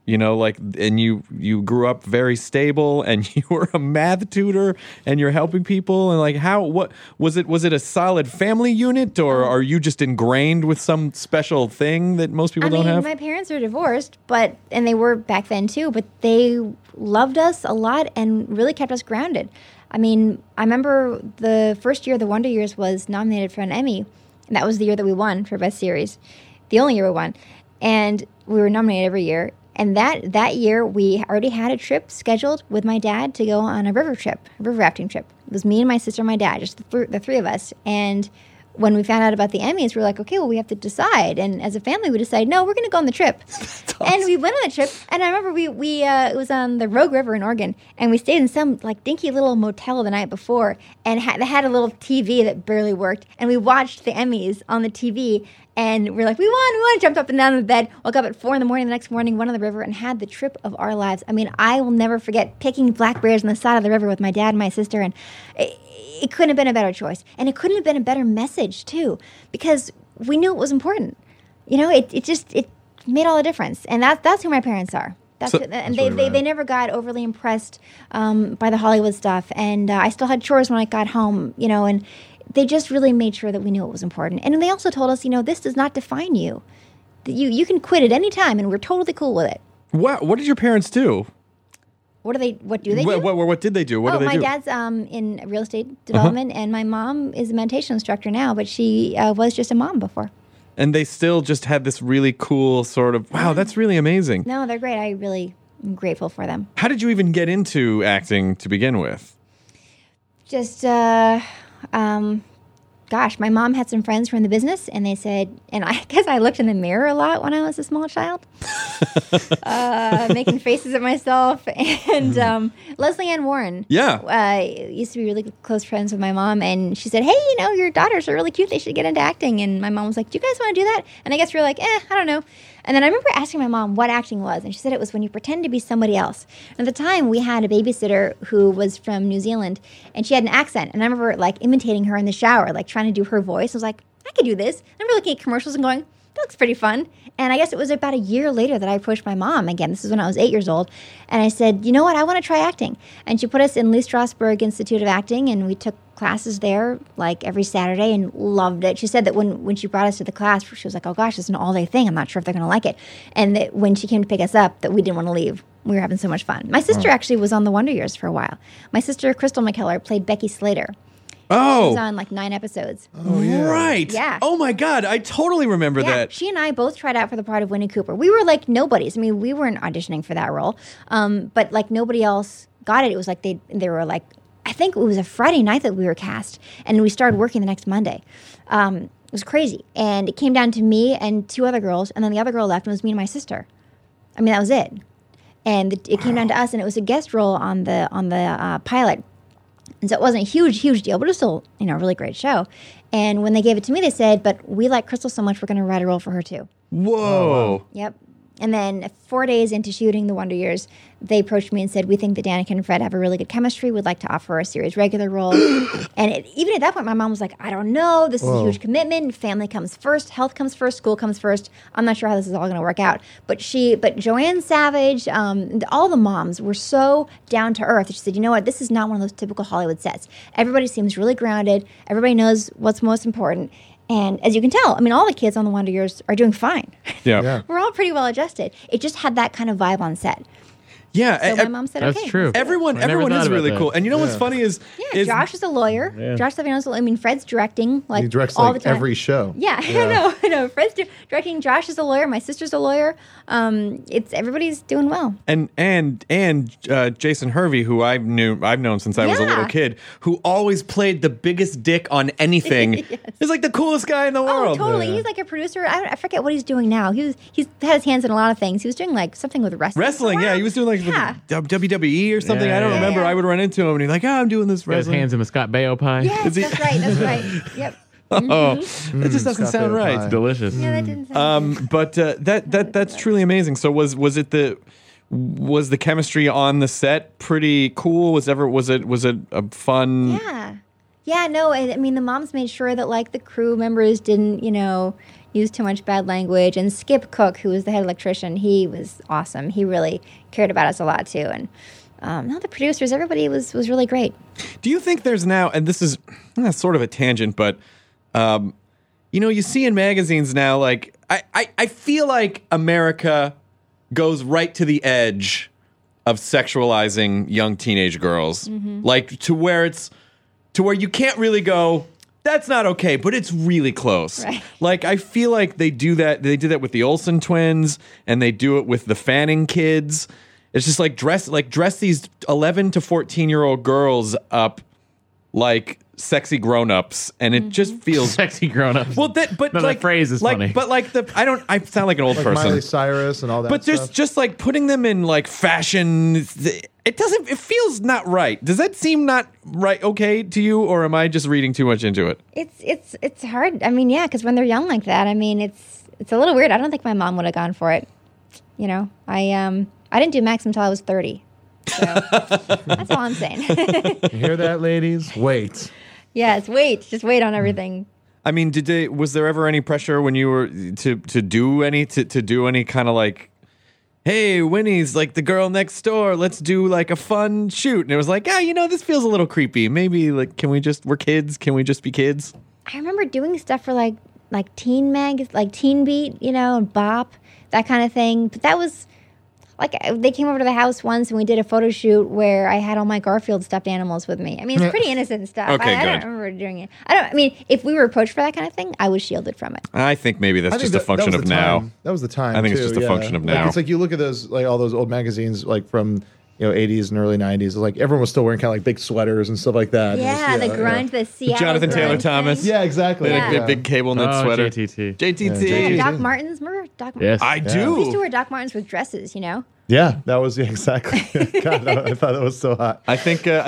Speaker 1: You know, like, and you you grew up very stable, and you were a math tutor, and you're helping people, and like, how what was it? Was it a solid family unit, or are you just ingrained with some special thing that most people
Speaker 5: I
Speaker 1: don't
Speaker 5: mean,
Speaker 1: have?
Speaker 5: my parents are divorced, but and they were back then too. But they loved us a lot and really kept us grounded. I mean, I remember the first year the Wonder Years was nominated for an Emmy, and that was the year that we won for Best Series, the only year we won, and we were nominated every year. And that, that year, we already had a trip scheduled with my dad to go on a river trip, a river rafting trip. It was me and my sister and my dad, just the, th- the three of us. And when we found out about the Emmys, we were like, okay, well, we have to decide. And as a family, we decided, no, we're going to go on the trip. Awesome. And we went on the trip. And I remember we, we uh, it was on the Rogue River in Oregon. And we stayed in some like dinky little motel the night before. And ha- they had a little T V that barely worked. And we watched the Emmys on the T V. And we're like, we won, we won. Jumped up and down in the bed, woke up at four in the morning the next morning, went on the river, and had the trip of our lives. I mean, I will never forget picking blackberries on the side of the river with my dad and my sister. And it, it couldn't have been a better choice. And it couldn't have been a better message, too, because we knew it was important. You know, it, it just, it made all the difference. And that, that's who my parents are. That's
Speaker 1: So-
Speaker 5: who, and
Speaker 4: That's
Speaker 5: they,
Speaker 4: really
Speaker 5: they,
Speaker 4: rad.
Speaker 5: they never got overly impressed um, by the Hollywood stuff. And uh, I still had chores when I got home, you know, and they just really made sure that we knew it was important. And they also told us, you know, this does not define you. That you you can quit at any time, and we're totally cool with it.
Speaker 1: What What did your parents do?
Speaker 5: What do they? What do they
Speaker 1: what,
Speaker 5: do?
Speaker 1: What, what did they do? What
Speaker 5: oh,
Speaker 1: do they
Speaker 5: my
Speaker 1: do?
Speaker 5: dad's um, in real estate development, and my mom is a meditation instructor now, but she uh, was just a mom before.
Speaker 1: And they still just had this really cool sort of, wow, that's really amazing.
Speaker 5: No, they're great. I really am grateful for them.
Speaker 1: How did you even get into acting to begin with?
Speaker 5: Just, uh, um, gosh, my mom had some friends who were in the business, and they said, and I guess I looked in the mirror a lot when I was a small child, uh, making faces at myself. And um, Leslie Ann Warren,
Speaker 1: Yeah.
Speaker 5: uh, used to be really close friends with my mom, and she said, "Hey, you know, your daughters are really cute. They should get into acting." And my mom was like, "Do you guys want to do that?" And I guess we were like, "Eh, I don't know." And then I remember asking my mom what acting was, and she said it was when you pretend to be somebody else. And at the time, we had a babysitter who was from New Zealand, and she had an accent. And I remember like imitating her in the shower, like trying to do her voice. I was like, I could do this. And I remember looking at commercials and going, that looks pretty fun. And I guess it was about a year later that I approached my mom again. This is when I was eight years old. And I said, you know what? I want to try acting. And she put us in Lee Strasberg Institute of Acting, and we took classes there like every Saturday and loved it. She said that when, when she brought us to the class, she was like, oh gosh, it's an all-day thing. I'm not sure if they're going to like it. And that when she came to pick us up, that we didn't want to leave. We were having so much fun. My sister actually was on The Wonder Years for a while. My sister, Crystal McKellar, played Becky Slater. She was
Speaker 1: Oh,
Speaker 5: on like nine episodes.
Speaker 1: right.
Speaker 5: Yeah.
Speaker 1: Oh my God, I totally remember
Speaker 5: Yeah,
Speaker 1: that.
Speaker 5: she and I both tried out for the part of Winnie Cooper. We were like nobodies. I mean, we weren't auditioning for that role, um, but like nobody else got it. It was like they they were like, I think it was a Friday night that we were cast, and we started working the next Monday. Um, it was crazy, and it came down to me and two other girls, and then the other girl left, and it was me and my sister. I mean, that was it. And it, it came down to us, and it was a guest role on the on the uh, pilot. And so it wasn't a huge, huge deal, but it was still, you know, a really great show. And when they gave it to me, they said, but we like Crystal so much, we're going to write a role for her too.
Speaker 1: Whoa.
Speaker 5: Yep. And then four days into shooting The Wonder Years, they approached me and said, we think that Danica and Fred have a really good chemistry. We'd like to offer a series regular role. And it, even at that point, my mom was like, I don't know. This is a huge commitment. Family comes first. Health comes first. School comes first. I'm not sure how this is all going to work out. But she, but Joanne Savage, um, all the moms were so down to earth. She said, you know what? This is not one of those typical Hollywood sets. Everybody seems really grounded. Everybody knows what's most important. And as you can tell, I mean, all the kids on The Wonder Years are doing fine.
Speaker 1: Yeah.
Speaker 4: Yeah.
Speaker 5: We're all pretty well adjusted. It just had that kind of vibe on set.
Speaker 1: Yeah.
Speaker 5: So
Speaker 1: e-
Speaker 5: my mom said,
Speaker 3: That's
Speaker 5: okay.
Speaker 3: true.
Speaker 1: Everyone,
Speaker 3: I never
Speaker 1: everyone
Speaker 3: thought
Speaker 1: is
Speaker 3: about
Speaker 1: really
Speaker 3: that.
Speaker 1: cool. And you know what's
Speaker 4: Yeah.
Speaker 1: funny is,
Speaker 5: Yeah,
Speaker 1: is
Speaker 5: Josh is a lawyer.
Speaker 3: Yeah.
Speaker 5: Josh Saviano's, I mean, Fred's directing. Like,
Speaker 4: He directs
Speaker 5: all
Speaker 4: like
Speaker 5: the time.
Speaker 4: every show.
Speaker 5: Yeah, I know, I know. Fred's di- directing. Josh is a lawyer. My sister's a lawyer. Um, it's everybody's doing well.
Speaker 1: and and and uh, Jason Hervey, who I knew I've known since I was a
Speaker 5: Yeah.
Speaker 1: little kid, who always played the biggest dick on anything.
Speaker 5: Yes.
Speaker 1: He's like the coolest guy in the
Speaker 5: Oh,
Speaker 1: world.
Speaker 5: totally.
Speaker 4: Yeah.
Speaker 5: He's like a producer. I, I forget what he's doing now. He was he's had his hands in a lot of things. He was doing like something with wrestling. for a
Speaker 1: Wrestling, yeah,
Speaker 5: while.
Speaker 1: he was doing like
Speaker 5: Yeah.
Speaker 1: with W W E or something.
Speaker 3: Yeah,
Speaker 1: I don't
Speaker 3: yeah,
Speaker 1: remember.
Speaker 5: yeah.
Speaker 1: I would run into him and he's like, "Oh, I'm doing this
Speaker 3: Got his
Speaker 1: wrestling."
Speaker 3: hands in the Scott Baio pie.
Speaker 5: Yes,
Speaker 1: Is he-
Speaker 5: that's right. That's right. Yep.
Speaker 1: Oh, that just doesn't
Speaker 4: Scott
Speaker 1: sound
Speaker 4: Baio
Speaker 1: right.
Speaker 4: pie.
Speaker 3: Delicious.
Speaker 5: Yeah, that didn't sound
Speaker 1: Um, but uh, that that that's truly amazing. So was was it the was the chemistry on the set pretty cool? Was ever was it was it a fun?
Speaker 5: Yeah. Yeah, no, I, I mean, the moms made sure that, like, the crew members didn't, you know, used too much bad language. And Skip Cook, who was the head electrician, he was awesome. He really cared about us a lot too. And um, no, the producers, everybody was was really great.
Speaker 1: Do you think there's now, and this is eh, sort of a tangent, but um, you know, you see in magazines now, like I, I, I feel like America goes right to the edge of sexualizing young teenage girls, mm-hmm. like to where it's to where you can't really go, that's not okay, but it's really close.
Speaker 5: Right.
Speaker 1: Like I feel like they do that. They did that with the Olsen twins, and they do it with the Fanning kids. It's just like dress like dress these eleven to fourteen year old girls up like sexy grown-ups, and it mm-hmm. just feels
Speaker 3: sexy grown-ups.
Speaker 1: Well, that but
Speaker 3: no,
Speaker 1: like
Speaker 3: that phrase is
Speaker 1: like,
Speaker 3: funny.
Speaker 1: But like the I don't I sound like an old
Speaker 4: like
Speaker 1: person.
Speaker 4: Miley Cyrus and all that.
Speaker 1: But there's
Speaker 4: stuff.
Speaker 1: just like putting them in like fashion. It doesn't. It feels not right. Does that seem not right? Okay to you, or am I just reading too much into it?
Speaker 5: It's it's it's hard. I mean, yeah, because when they're young like that, I mean, it's it's a little weird. I don't think my mom would have gone for it. You know, I um I didn't do Max until I was thirty. So that's all I'm saying.
Speaker 4: You hear that, ladies? Wait.
Speaker 5: Yes, wait, just wait on everything.
Speaker 1: I mean, did they? Was there ever any pressure when you were to to do any to to do any kind of like, hey, Winnie's like the girl next door. Let's do like a fun shoot. And it was like, ah, you know, this feels a little creepy. Maybe like, can we just? We're kids. Can we just be kids?
Speaker 5: I remember doing stuff for like like Teen Mag, like Teen Beat, you know, and Bop, that kind of thing. But that was like they came over to the house once and we did a photo shoot where I had all my Garfield stuffed animals with me. I mean, it's pretty innocent stuff.
Speaker 1: Okay,
Speaker 5: I, I don't
Speaker 1: good.
Speaker 5: remember doing it. I don't. I mean, if we were approached for that kind of thing, I was shielded from it.
Speaker 1: I think maybe that's
Speaker 4: I think
Speaker 1: just a
Speaker 4: that- that
Speaker 1: function
Speaker 4: was
Speaker 1: of
Speaker 4: the
Speaker 1: now.
Speaker 4: time. That was the time.
Speaker 1: I think it's
Speaker 4: too,
Speaker 1: just a
Speaker 4: yeah.
Speaker 1: function of
Speaker 4: Like,
Speaker 1: now.
Speaker 4: it's like you look at those, like all those old magazines, like from you know eighties and early nineties. Like everyone was still wearing kind of like big sweaters and stuff like that.
Speaker 5: Yeah,
Speaker 4: It was-
Speaker 5: the grunge, the Seattle
Speaker 1: Jonathan
Speaker 5: grunge
Speaker 1: Taylor
Speaker 5: thing.
Speaker 1: Thomas.
Speaker 4: Yeah, exactly.
Speaker 1: They
Speaker 5: Yeah.
Speaker 1: had a big, big cable knit
Speaker 3: Oh,
Speaker 1: sweater.
Speaker 3: J T T.
Speaker 1: J T T.
Speaker 4: Yeah, J T T.
Speaker 5: Doc Martens, remember Doc
Speaker 3: Yes.
Speaker 5: Martens?
Speaker 1: I
Speaker 4: Yeah.
Speaker 5: We used to
Speaker 1: do.
Speaker 5: wear Doc Martens with dresses, you know?
Speaker 4: Yeah, that was yeah, exactly. God, I I thought that was so hot.
Speaker 1: I think. Uh,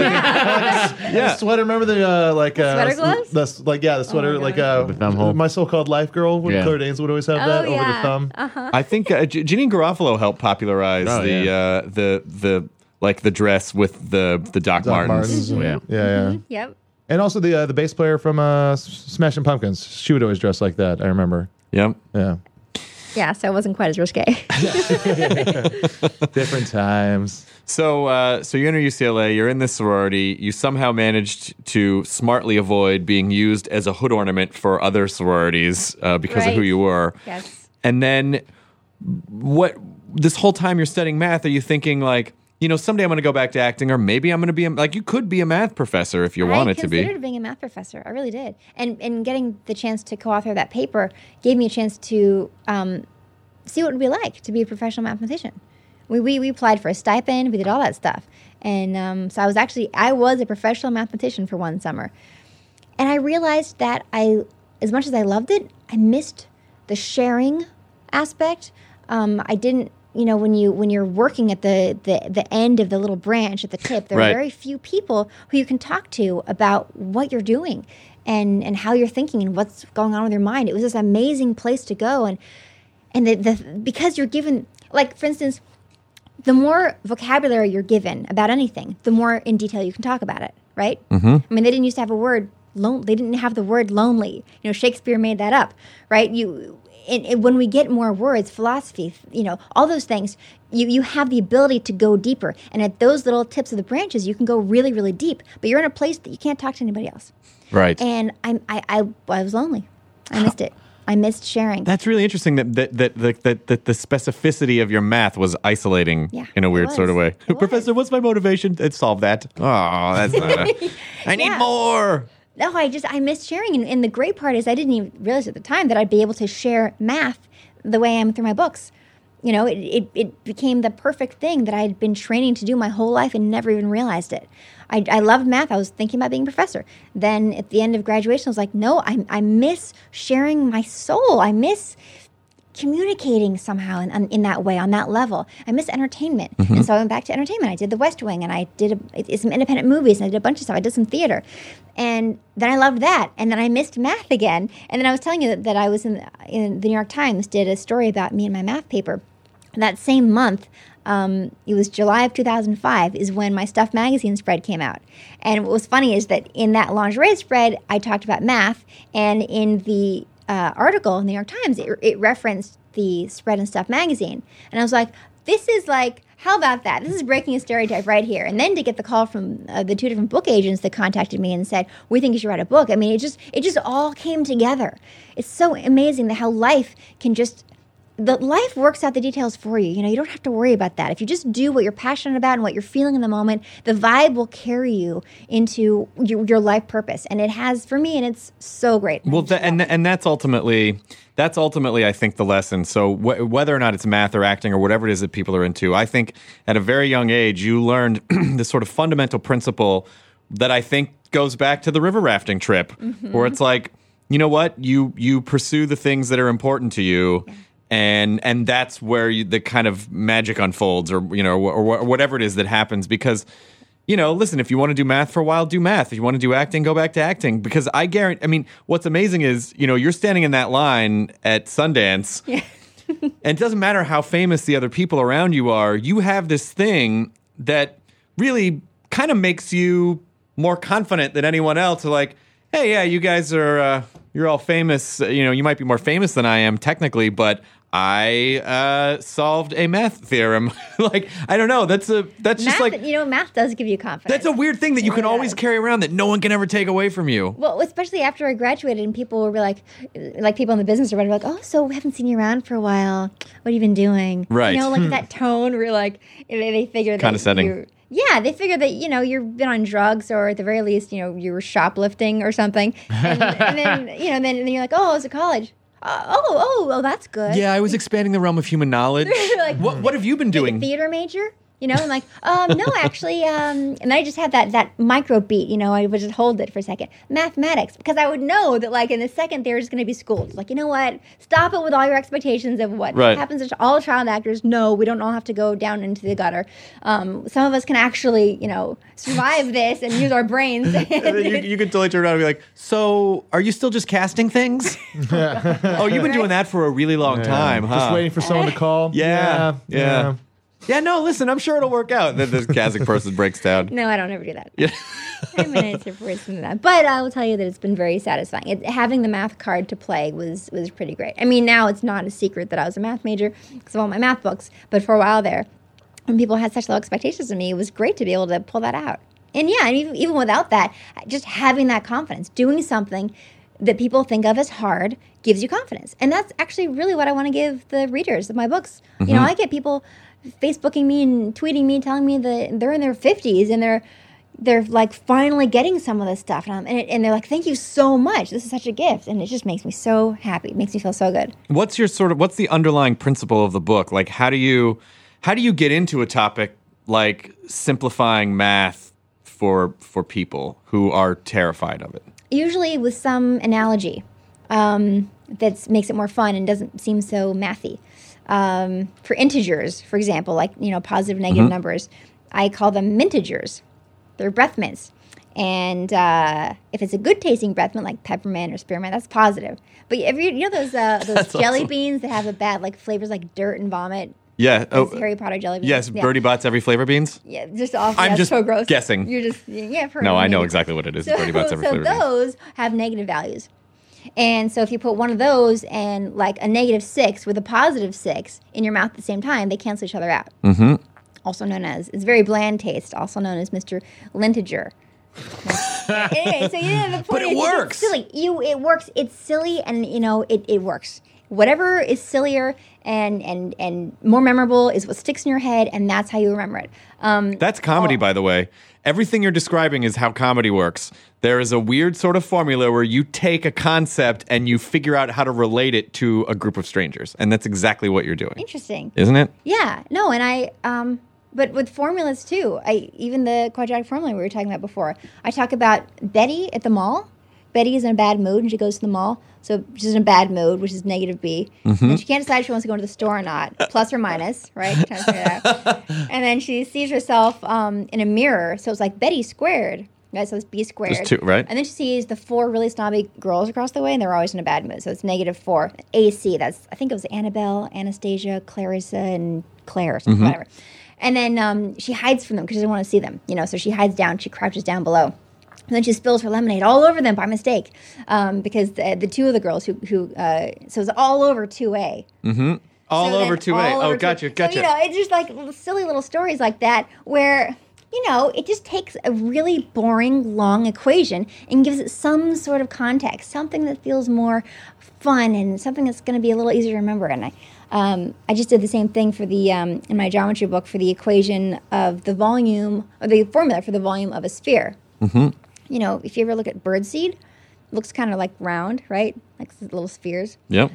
Speaker 1: I think
Speaker 4: Yeah,
Speaker 1: yeah.
Speaker 4: sweater. Remember the uh, like uh,
Speaker 5: sweater gloves?
Speaker 4: The, the- like yeah, the sweater
Speaker 5: my
Speaker 4: like
Speaker 5: God.
Speaker 4: uh,
Speaker 3: The thumb hole.
Speaker 4: my so-called life girl. When
Speaker 3: Yeah.
Speaker 4: Claire Danes would always have
Speaker 5: Oh,
Speaker 4: that over the
Speaker 5: yeah.
Speaker 4: thumb.
Speaker 5: Uh-huh.
Speaker 1: I think uh, J- Janine Garofalo helped popularize
Speaker 3: Oh,
Speaker 1: the
Speaker 3: yeah.
Speaker 1: uh, the the like the dress with the the Doc,
Speaker 4: Doc
Speaker 1: Martens.
Speaker 4: Martens.
Speaker 3: Oh, yeah.
Speaker 4: Yeah, yeah.
Speaker 5: Yep.
Speaker 4: And also the uh, the bass player from uh, S- Smashing Pumpkins. She would always dress like that. I remember.
Speaker 1: Yep.
Speaker 4: Yeah,
Speaker 5: Yeah, so it wasn't quite as risque.
Speaker 4: different times.
Speaker 1: So uh, so you're in U C L A. You're in this sorority. You somehow managed to smartly avoid being used as a hood ornament for other sororities uh, because of who
Speaker 5: Right.
Speaker 1: you were.
Speaker 5: Yes.
Speaker 1: And then what? This whole time you're studying math, are you thinking like, you know, someday I'm going to go back to acting, or maybe I'm going to be a, like you could be a math professor if you wanted
Speaker 5: I
Speaker 1: to be.
Speaker 5: considered being a math professor. I really did. And and getting the chance to co-author that paper gave me a chance to um, see what it would be like to be a professional mathematician. We, we, we applied for a stipend. We did all that stuff. And um, so I was actually, I was a professional mathematician for one summer. And I realized that I, as much as I loved it, I missed the sharing aspect. Um, I didn't, you know, when you when you're working at the, the, the end of the little branch at the tip, there
Speaker 1: Right.
Speaker 5: are very few people who you can talk to about what you're doing and, and how you're thinking and what's going on with your mind. It was this amazing place to go. And and the, the because you're given, like, for instance, the more vocabulary you're given about anything, the more in detail you can talk about it, right? Mm-hmm. I mean, they didn't used to have a word, lon- they didn't have the word lonely. You know, Shakespeare made that up, right? You, and, and when we get more words, philosophy, you know, all those things, you, you have the ability to go deeper. And at those little tips of the branches, you can go really, really deep. But you're in a place that you can't talk to anybody else.
Speaker 1: Right.
Speaker 5: And I'm, I, I, I was lonely. I missed it. I missed sharing.
Speaker 1: That's really interesting that that, that, that, that, that the specificity of your math was isolating
Speaker 5: Yeah,
Speaker 1: in a
Speaker 5: it
Speaker 1: weird
Speaker 5: was.
Speaker 1: sort of way.
Speaker 5: It was.
Speaker 1: Professor, what's my motivation? Let's solve that. Oh, that's not a, I need
Speaker 5: Yeah.
Speaker 1: more.
Speaker 5: No, I just, I missed sharing. And, and the great part is I didn't even realize at the time that I'd be able to share math the way I am through my books. You know, it, it, it became the perfect thing that I'd been training to do my whole life and never even realized it. I, I loved math. I was thinking about being a professor. Then at the end of graduation, I was like, no, I, I miss sharing my soul. I miss communicating somehow in, in that way, on that level. I miss entertainment.
Speaker 1: Mm-hmm.
Speaker 5: And so I went back to entertainment. I did The West Wing, and I did a, some independent movies, and I did a bunch of stuff. I did some theater. And then I loved that. And then I missed math again. And then I was telling you that, that I was in, in the New York Times, did a story about me and my math paper. That same month, um, it was July of two thousand five, is when my Stuff magazine spread came out. And what was funny is that in that lingerie spread, I talked about math, and in the uh, article in the New York Times, it, it referenced the Spread and Stuff magazine. And I was like, this is like, how about that? This is breaking a stereotype right here. And then to get the call from uh, the two different book agents that contacted me and said, we think you should write a book. I mean, it just it just all came together. It's so amazing that how life can just, the life works out the details for you. You know, you don't have to worry about that. If you just do what you're passionate about and what you're feeling in the moment, the vibe will carry you into your, your life purpose. And it has for me, and it's so great.
Speaker 1: Well, th- and and that's ultimately that's ultimately I think the lesson. So wh- whether or not it's math or acting or whatever it is that people are into, I think at a very young age you learned this sort of fundamental principle that I think goes back to the river rafting trip, mm-hmm. where it's like, you know what, you you pursue the things that are important to you. Yeah. And and that's where you, the kind of magic unfolds, or you know, or, or whatever it is that happens. Because, you know, listen, if you want to do math for a while, do math. If you want to do acting, go back to acting. Because I guarantee, I mean, what's amazing is, you know, you're standing in that line at Sundance,
Speaker 5: yeah.
Speaker 1: and it doesn't matter how famous the other people around you are. You have this thing that really kind of makes you more confident than anyone else. Like, hey, yeah, you guys are, uh, you're all famous. You know, you might be more famous than I am technically, but I uh, solved a math theorem. Like, I don't know. That's a that's
Speaker 5: math,
Speaker 1: just like,
Speaker 5: you know, math does give you confidence.
Speaker 1: That's a weird thing that you
Speaker 5: It
Speaker 1: can
Speaker 5: really
Speaker 1: always
Speaker 5: does.
Speaker 1: carry around that no one can ever take away from you.
Speaker 5: Well, especially after I graduated and people were like, like people in the business or whatever, like, oh, so we haven't seen you around for a while. What have you been doing?
Speaker 1: Right.
Speaker 5: You know, like that tone where like they, they figure that
Speaker 1: Condescending.
Speaker 5: you're- Yeah, they figure that, you know, you've been on drugs or at the very least, you know, you were shoplifting or something. And, and then, you know, and then, and then you're like, oh, I was at college. Uh, oh, oh, well, that's good.
Speaker 1: Yeah, I was expanding the realm of human knowledge.
Speaker 5: Like,
Speaker 1: what what have you been
Speaker 5: Like a
Speaker 1: doing?
Speaker 5: theater major? You know, I'm like, um, no, actually, um, and then I just had that that micro beat, you know, I would just hold it for a second. Mathematics, because I would know that, like, in a second, they're just going to be schooled. Like, you know what? Stop it with all your expectations of what
Speaker 1: Right.
Speaker 5: happens to all child actors. No, we don't all have to go down into the gutter. Um, some of us can actually, you know, survive this and use our brains.
Speaker 1: And then you, you can totally turn around and be like, so are you still just casting things? Oh, you've been doing that for a really long time, huh?
Speaker 4: Just waiting for someone to call.
Speaker 1: Yeah, yeah. Yeah, no, listen, I'm sure it'll work out. Then the casting person breaks down.
Speaker 5: No, I don't ever do that. Yeah. I'm an answer for some of that. But I will tell you that it's been very satisfying. It, having the math card to play was was pretty great. I mean, now it's not a secret that I was a math major because of all my math books. But for a while there, when people had such low expectations of me, it was great to be able to pull that out. And yeah, and even, even without that, just having that confidence, doing something that people think of as hard gives you confidence. And that's actually really what I want to give the readers of my books. Mm-hmm. You know, I get people Facebooking me and tweeting me, telling me that they're in their fifties and they're they're like finally getting some of this stuff, and, I'm, and, it, and they're like, "Thank you so much. This is such a gift," and it just makes me so happy. It makes me feel so good.
Speaker 1: What's your sort of what's the underlying principle of the book? Like, how do you how do you get into a topic like simplifying math for for people who are terrified of it?
Speaker 5: Usually with some analogy um, that makes it more fun and doesn't seem so mathy. Um, for integers, for example, like, you know, positive, negative
Speaker 1: Mm-hmm.
Speaker 5: numbers, I call them mintegers. They're breath mints. And uh, if it's a good tasting breath mint like peppermint or spearmint, that's positive. But if you, you know those uh, those
Speaker 1: That's
Speaker 5: jelly
Speaker 1: awesome.
Speaker 5: beans that have a bad like flavors like dirt and vomit?
Speaker 1: Yeah.
Speaker 5: Those
Speaker 1: Oh,
Speaker 5: Harry Potter jelly beans.
Speaker 1: yes.
Speaker 5: Yeah.
Speaker 1: Birdie Bott's every flavor beans.
Speaker 5: Yeah, just awful.
Speaker 1: I'm
Speaker 5: yeah,
Speaker 1: just
Speaker 5: so gross.
Speaker 1: guessing.
Speaker 5: You're just yeah. I've heard
Speaker 1: No,
Speaker 5: of
Speaker 1: I know
Speaker 5: maybe.
Speaker 1: exactly what it is.
Speaker 5: So,
Speaker 1: Birdie Bott's every
Speaker 5: so
Speaker 1: flavor beans.
Speaker 5: those have negative values. And so if you put one of those and like a negative six with a positive six in your mouth at the same time, they cancel each other out.
Speaker 1: Mm-hmm.
Speaker 5: Also known as, it's very bland taste, also known as Mister Lintiger. Anyway, so yeah, the point
Speaker 1: But it
Speaker 5: is, it's
Speaker 1: works.
Speaker 5: silly. You, it works. It's silly, and you know it, it works. Whatever is sillier and, and, and more memorable is what sticks in your head, and that's how you remember it. Um,
Speaker 1: That's comedy,
Speaker 5: oh.
Speaker 1: by the way. Everything you're describing is how comedy works. There is a weird sort of formula where you take a concept and you figure out how to relate it to a group of strangers. And that's exactly what you're doing.
Speaker 5: Interesting.
Speaker 1: Isn't it?
Speaker 5: Yeah, no, and I, um, but with formulas too. I even the quadratic formula we were talking about before. I talk about Betty at the mall. Betty is in a bad mood and she goes to the mall. So she's in a bad mood, which is negative B.
Speaker 1: Mm-hmm.
Speaker 5: And she can't decide if she wants to go into the store or not, plus or minus, right? Trying to figure it out. And then she sees herself um, in a mirror. So it's like Betty squared. Right, so it's B squared.
Speaker 1: There's two, right?
Speaker 5: And then she sees the four really snobby girls across the way, and they're always in a bad mood. So it's negative four. A C, that's, I think it was Annabelle, Anastasia, Clarissa, and Claire, or something,
Speaker 1: Mm-hmm.
Speaker 5: whatever. And then um, she hides from them because she doesn't want to see them. You know, so she hides down, she crouches down below. And then she spills her lemonade all over them by mistake, um, because the, the two of the girls who who uh, so it's all over two A.
Speaker 1: Mm-hmm. All
Speaker 5: So
Speaker 1: over
Speaker 5: then
Speaker 1: two A.
Speaker 5: all
Speaker 1: Oh,
Speaker 5: over
Speaker 1: gotcha,
Speaker 5: two-
Speaker 1: gotcha.
Speaker 5: So, you know, it's just like little, silly little stories like that where, you know, it just takes a really boring, long equation and gives it some sort of context, something that feels more fun and something that's going to be a little easier to remember. And I, um, I just did the same thing for the um, in my geometry book for the equation of the volume, or the formula for the volume of a sphere.
Speaker 1: Mm-hmm.
Speaker 5: You know, if you ever look at birdseed, it looks kind of like round, right? Like little spheres.
Speaker 1: Yep.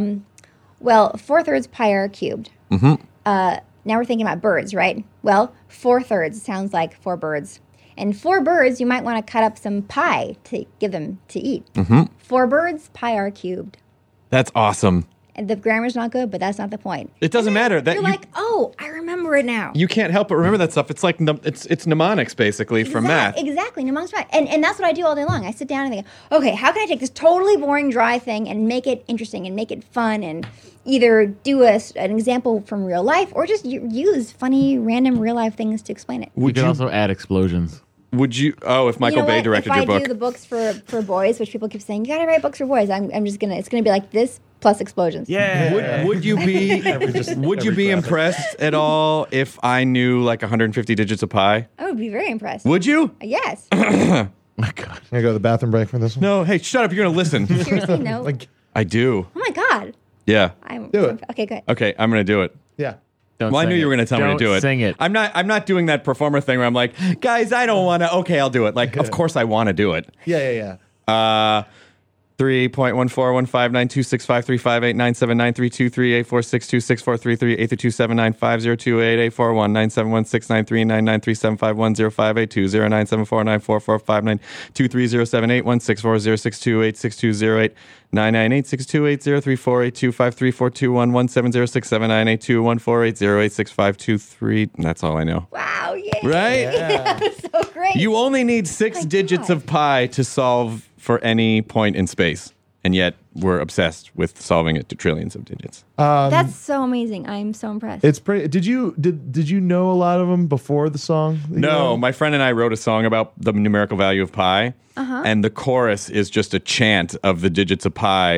Speaker 5: Well, four thirds pi r cubed.
Speaker 1: Mm-hmm.
Speaker 5: Uh, now we're thinking about birds, right? Well, four thirds sounds like four birds. And four birds, you might want to cut up some pie to give them to eat.
Speaker 1: Mm-hmm.
Speaker 5: Four birds, pi r cubed.
Speaker 1: That's awesome.
Speaker 5: And the grammar's not good, but that's not the point.
Speaker 1: It doesn't
Speaker 5: And then
Speaker 1: matter. That
Speaker 5: you're
Speaker 1: you-
Speaker 5: like, oh, I remember it now.
Speaker 1: You can't help but remember that stuff. It's like num- it's it's mnemonics basically from
Speaker 5: Exact-
Speaker 1: math.
Speaker 5: Exactly, mnemonics right. And and that's what I do all day long. I sit down and think, okay, how can I take this totally boring, dry thing and make it interesting and make it fun and either do a, s- an example from real life or just u- use funny, random real life things to explain it.
Speaker 3: You
Speaker 1: Would
Speaker 3: could
Speaker 1: you?
Speaker 3: also add explosions.
Speaker 1: Would you? Oh, if Michael
Speaker 5: You know
Speaker 1: Bay
Speaker 5: what?
Speaker 1: directed
Speaker 5: if
Speaker 1: your
Speaker 5: I
Speaker 1: book.
Speaker 5: do the books for, for boys, which people keep saying, you gotta write books for boys, I'm, I'm just gonna, it's gonna be like this plus explosions.
Speaker 1: Yeah. Would, would you be
Speaker 4: just-
Speaker 1: would you
Speaker 4: every
Speaker 1: be
Speaker 4: graphic.
Speaker 1: impressed at all if I knew like one hundred fifty digits of pi?
Speaker 5: I would be very impressed.
Speaker 1: Would you?
Speaker 5: Yes.
Speaker 3: My God.
Speaker 4: Can I go to the bathroom break for this one?
Speaker 1: No. Hey, shut up. You're gonna listen.
Speaker 5: Seriously, no.
Speaker 4: Like,
Speaker 1: I do.
Speaker 5: Oh my God.
Speaker 1: Yeah.
Speaker 5: I'm,
Speaker 4: Do it.
Speaker 5: Okay, good.
Speaker 1: Okay. I'm gonna do it.
Speaker 4: yeah.
Speaker 3: Don't
Speaker 1: Well, I
Speaker 3: sing
Speaker 1: knew you
Speaker 3: it.
Speaker 1: were going to tell me to
Speaker 3: Don't
Speaker 1: do it.
Speaker 3: Sing it.
Speaker 1: I'm not. I'm not doing that performer thing where I'm like, guys, I don't want to. Okay, I'll do it. Like, of course I want to do it.
Speaker 4: Yeah, yeah, yeah.
Speaker 1: Uh, three point one four one five nine two six five three five eight nine seven nine three two three eight four six two six four three three eight three two seven nine five zero two eight eight four one nine seven one six nine three nine nine three seven five one zero five eight two zero nine seven four nine four four five nine two three zero seven eight one six four zero six two eight six two zero eight nine nine eight six two eight zero three four eight two five three four two one one seven zero six seven nine eight two one four eight zero eight six five two three. That's all I know.
Speaker 5: Wow, yay.
Speaker 1: Right?
Speaker 5: Yeah. That's so great.
Speaker 1: You only need six
Speaker 5: Oh my
Speaker 1: digits
Speaker 5: God.
Speaker 1: of pi to solve for any point in space. And yet we're obsessed with solving it to trillions of digits.
Speaker 5: That's so amazing. I'm so impressed.
Speaker 4: It's pretty. Did you did did you know a lot of them before the song? that you
Speaker 1: No,
Speaker 4: wrote?
Speaker 1: my friend and I wrote a song about the numerical value of pi.
Speaker 5: Uh-huh.
Speaker 1: And the chorus is just a chant of the digits of pi.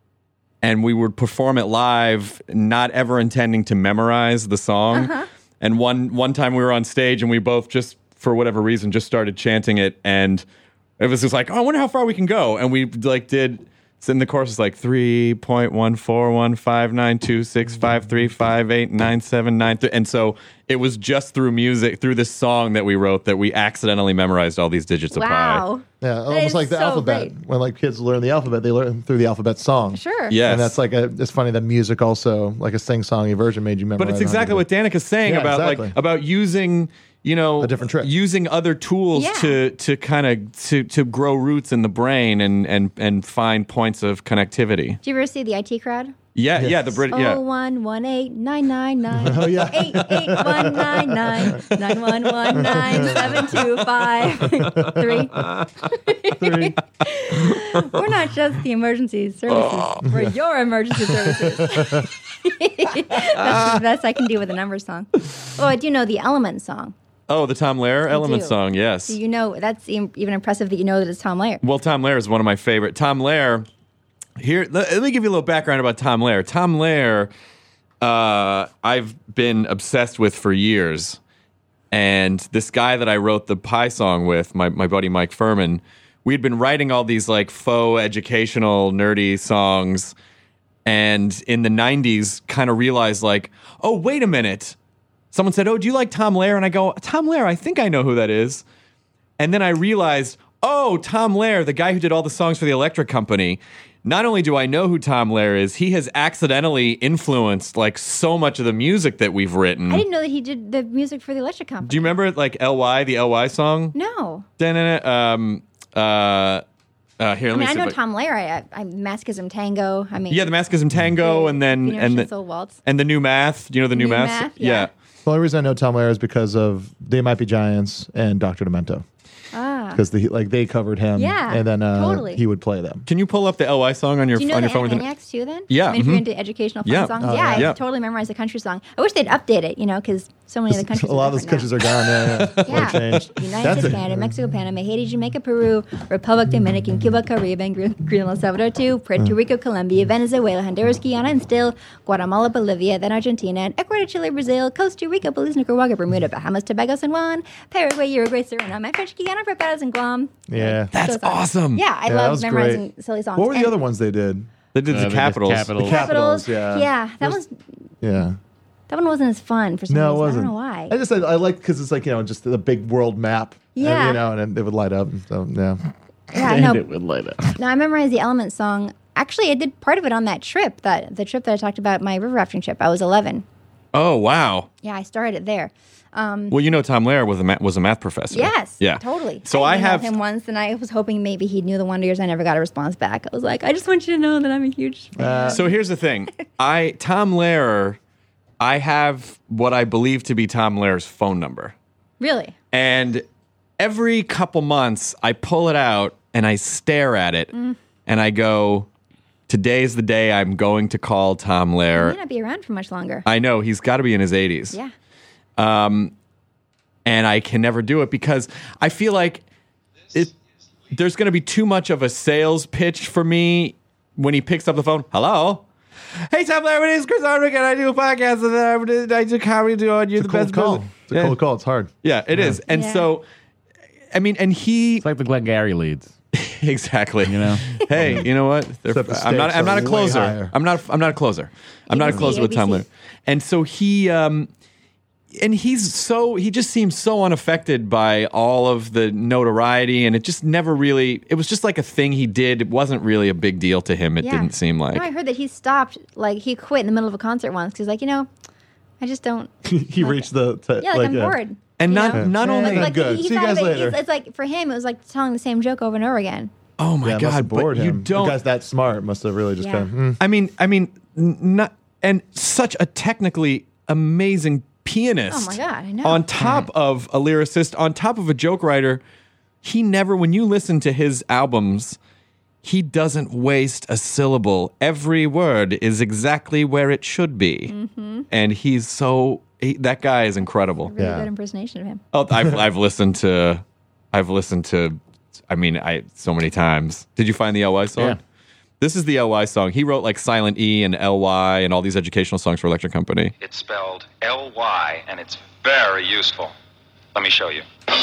Speaker 1: And we would perform it live, not ever intending to memorize the song.
Speaker 5: Uh-huh.
Speaker 1: And one one time we were on stage and we both just, for whatever reason, just started chanting it. And it was just like, oh, I wonder how far we can go. And we like did. So in the chorus is like three point one four one five nine two six five three five eight nine seven nine three, and so it was just through music, through this song that we wrote, that we accidentally memorized all these digits of pi.
Speaker 5: wow.
Speaker 4: Yeah, almost
Speaker 5: is
Speaker 4: like the
Speaker 5: so
Speaker 4: alphabet.
Speaker 5: great.
Speaker 4: When like kids learn the alphabet, they learn through the alphabet song.
Speaker 5: Sure.
Speaker 1: Yes.
Speaker 4: And that's like a. It's funny that music also, like a sing-songy version, made you memorize.
Speaker 1: But it's exactly what Danica's saying
Speaker 4: Yeah,
Speaker 1: about
Speaker 4: exactly.
Speaker 1: like about using, you know,
Speaker 4: A different trick.
Speaker 1: using other tools
Speaker 5: Yeah.
Speaker 1: to to kind of to to grow roots in the brain and and and find points of connectivity.
Speaker 5: Did you ever see the I T crowd?
Speaker 1: Yeah, yeah, the Brit, yeah.
Speaker 5: Oh one one eight nine nine nine.
Speaker 4: Oh, yeah.
Speaker 5: Eight eight one nine nine nine one one nine seven two five three.
Speaker 4: Three.
Speaker 5: We're not just the emergency services. We're your emergency services. That's the best I can do with a number song. Oh, I do know the Element song.
Speaker 1: Oh, the Tom Lehrer Element
Speaker 5: do.
Speaker 1: song, yes.
Speaker 5: So you know that's im- even impressive that you know that it's Tom Lehrer.
Speaker 1: Well, Tom Lehrer is one of my favorite. Tom Lehrer, here, let, let me give you a little background about Tom Lehrer. Tom Lehrer, uh, I've been obsessed with for years. And this guy that I wrote the Pi song with, my, my buddy Mike Furman, we had been writing all these like faux educational, nerdy songs. And in the nineties, kind of realized like, oh, wait a minute. Someone said, oh, do you like Tom Lehrer? And I go, Tom Lehrer, I think I know who that is. And then I realized, oh, Tom Lehrer, the guy who did all the songs for the Electric Company. Not only do I know who Tom Lehrer is, he has accidentally influenced like so much of the music that we've written.
Speaker 5: I didn't know that he did the music for the Electric Company.
Speaker 1: Do you remember like L Y, the L Y song?
Speaker 5: No.
Speaker 1: Da-na-na, Um, uh, uh, here, let
Speaker 5: I
Speaker 1: me
Speaker 5: mean, I
Speaker 1: see.
Speaker 5: know
Speaker 1: if I-
Speaker 5: Tom Lehrer. I, I Masochism Tango. I mean,
Speaker 1: Yeah, the Masochism Tango, and then
Speaker 5: Wiener
Speaker 1: and the,
Speaker 5: Schnitzel Waltz.
Speaker 1: and the New Math. Do you know the New,
Speaker 5: New
Speaker 1: Math?
Speaker 5: Math, yeah.
Speaker 4: The only reason I know Tom Lehrer is because of They Might Be Giants and Doctor Demento,
Speaker 5: Ah.
Speaker 4: because the, like they covered him.
Speaker 5: Yeah,
Speaker 4: and then uh,
Speaker 5: totally.
Speaker 4: he would play them.
Speaker 1: Can you pull up the L Y song on your
Speaker 5: Do you know
Speaker 1: on
Speaker 5: the
Speaker 1: your phone? with the-
Speaker 5: Animaniacs too? Then
Speaker 1: Yeah,
Speaker 5: I mean, if you're
Speaker 1: mhm.
Speaker 5: into educational fun
Speaker 1: Yeah.
Speaker 5: songs,
Speaker 1: Oh,
Speaker 5: yeah,
Speaker 1: yeah.
Speaker 5: I totally memorized the country song. I wish they'd update it, you know, because So many other countries.
Speaker 4: A lot of those countries are gone. Yeah, yeah.
Speaker 5: Yeah.
Speaker 4: Or changed.
Speaker 5: United
Speaker 4: That's
Speaker 5: States,
Speaker 4: a-
Speaker 5: Canada, Mexico, Panama, Haiti, Jamaica, Peru, Republic Dominican, Cuba, Caribbean, Gre- Greenland, El Salvador, too, Puerto Rico, Colombia, Venezuela, Honduras, Guyana, and still Guatemala, Bolivia, then Argentina, and Ecuador, Chile, Brazil, Costa Rica, Belize, Nicaragua, Bermuda, Bahamas, Tobago, San Juan, Paraguay, Uruguay, Suriname, French Guiana, Barbados, and Guam.
Speaker 4: Yeah.
Speaker 1: That's
Speaker 5: Goes on.
Speaker 1: awesome.
Speaker 5: Yeah, I
Speaker 4: Yeah, that
Speaker 5: love
Speaker 4: was
Speaker 5: memorizing
Speaker 4: great.
Speaker 5: silly songs.
Speaker 4: What were the
Speaker 5: And
Speaker 4: other ones they did?
Speaker 1: They did
Speaker 3: Uh,
Speaker 1: the
Speaker 3: they just
Speaker 1: Capitals.
Speaker 3: Capitals.
Speaker 5: Capitals?
Speaker 4: Capitals, yeah.
Speaker 5: Yeah, that
Speaker 4: There's-
Speaker 5: one's
Speaker 4: Yeah.
Speaker 5: that one wasn't as fun for some
Speaker 4: No, it
Speaker 5: reason.
Speaker 4: wasn't.
Speaker 5: I don't know why.
Speaker 4: I just I, I like because it's like you know just the big world map. and,
Speaker 5: Yeah.
Speaker 4: you know, and it would light up. And so yeah.
Speaker 5: yeah,
Speaker 3: And
Speaker 5: no.
Speaker 3: it would light up.
Speaker 5: No, I memorized the Element song. Actually, I did part of it on that trip. That the trip that I talked about, my river rafting trip. I was eleven.
Speaker 1: Oh wow.
Speaker 5: Yeah, I started it there. Um,
Speaker 1: Well, you know, Tom Lehrer was a ma- was a math professor.
Speaker 5: yes,
Speaker 1: Yeah.
Speaker 5: totally.
Speaker 1: So I
Speaker 5: emailed
Speaker 1: have
Speaker 5: him once, and I was hoping maybe he knew the Wonder Years. I never got a response back. I was like, I just want you to know that I'm a huge fan.
Speaker 4: Uh,
Speaker 1: So here's the thing. I Tom Lehrer, I have what I believe to be Tom Lehrer's phone number.
Speaker 5: Really?
Speaker 1: And every couple months I pull it out and I stare at it
Speaker 5: Mm.
Speaker 1: and I go, today's the day I'm going to call Tom
Speaker 5: He
Speaker 1: Lehrer.
Speaker 5: might not be around for much longer.
Speaker 1: I know he's got to be in his eighties.
Speaker 5: yeah.
Speaker 1: And I can never do it because I feel like it there's going to be too much of a sales pitch for me when he picks up the phone. Hello? Hey, Tom Lehrer, my name is Chris Hardwick, and I do a podcast, and I do comedy on you,
Speaker 4: It's
Speaker 1: the
Speaker 4: a cold
Speaker 1: best
Speaker 4: call.
Speaker 1: person.
Speaker 4: It's a
Speaker 1: Yeah.
Speaker 4: cold call. It's hard.
Speaker 1: Yeah, it is. And
Speaker 5: Yeah.
Speaker 1: so, I mean, and he
Speaker 3: It's like the Glengarry leads.
Speaker 1: exactly.
Speaker 3: You know?
Speaker 1: Hey, you know what? They're-
Speaker 4: Except the
Speaker 1: I'm not.
Speaker 4: stakes
Speaker 1: I'm not a
Speaker 4: are way
Speaker 1: closer.
Speaker 4: higher.
Speaker 1: I'm not. I'm not a closer. I'm not a
Speaker 5: A B C,
Speaker 1: closer with Tom
Speaker 5: A B
Speaker 1: Lehrer.
Speaker 5: C.
Speaker 1: And so he, um, and he's so he just seems so unaffected by all of the notoriety, and it just never really. It was just like a thing he did. It wasn't really a big deal to him. It
Speaker 5: Yeah.
Speaker 1: didn't seem like.
Speaker 5: No, I heard that he stopped, like, he quit in the middle of a concert once because, like, you know, I just don't.
Speaker 4: he reached the t-
Speaker 5: Yeah, like, I'm
Speaker 4: uh,
Speaker 5: bored.
Speaker 1: And
Speaker 5: you
Speaker 1: not
Speaker 5: know?
Speaker 1: not
Speaker 4: Yeah.
Speaker 1: only.
Speaker 4: Yeah.
Speaker 5: Like,
Speaker 4: Good.
Speaker 5: He, he
Speaker 4: See you
Speaker 5: thought
Speaker 4: guys
Speaker 5: of it-
Speaker 4: later.
Speaker 5: It's, it's like for him, it was like telling the same joke over and over again.
Speaker 1: Oh my
Speaker 4: Yeah, must have
Speaker 1: god!
Speaker 4: bored
Speaker 1: But you
Speaker 4: him.
Speaker 1: don't.
Speaker 4: The guy's that smart. Must have really just
Speaker 5: Yeah.
Speaker 4: kind of. mm.
Speaker 1: I mean, I mean, n- not and such a technically amazing pianist.
Speaker 5: Oh my God, I know.
Speaker 1: On top of a lyricist, on top of a joke writer, he never. When you listen to his albums, he doesn't waste a syllable. Every word is exactly where it should be,
Speaker 5: Mm-hmm.
Speaker 1: and he's so. He, that guy is incredible.
Speaker 5: Really
Speaker 4: Yeah.
Speaker 5: good impersonation of him.
Speaker 1: Oh, I've I've listened to, I've listened to, I mean, I so many times. Did you find the L Y song?
Speaker 3: Yeah.
Speaker 1: This is the L Y song. He wrote like Silent E and L Y and all these educational songs for Electric Company.
Speaker 6: It's spelled L Y, and it's very useful. Let me show you.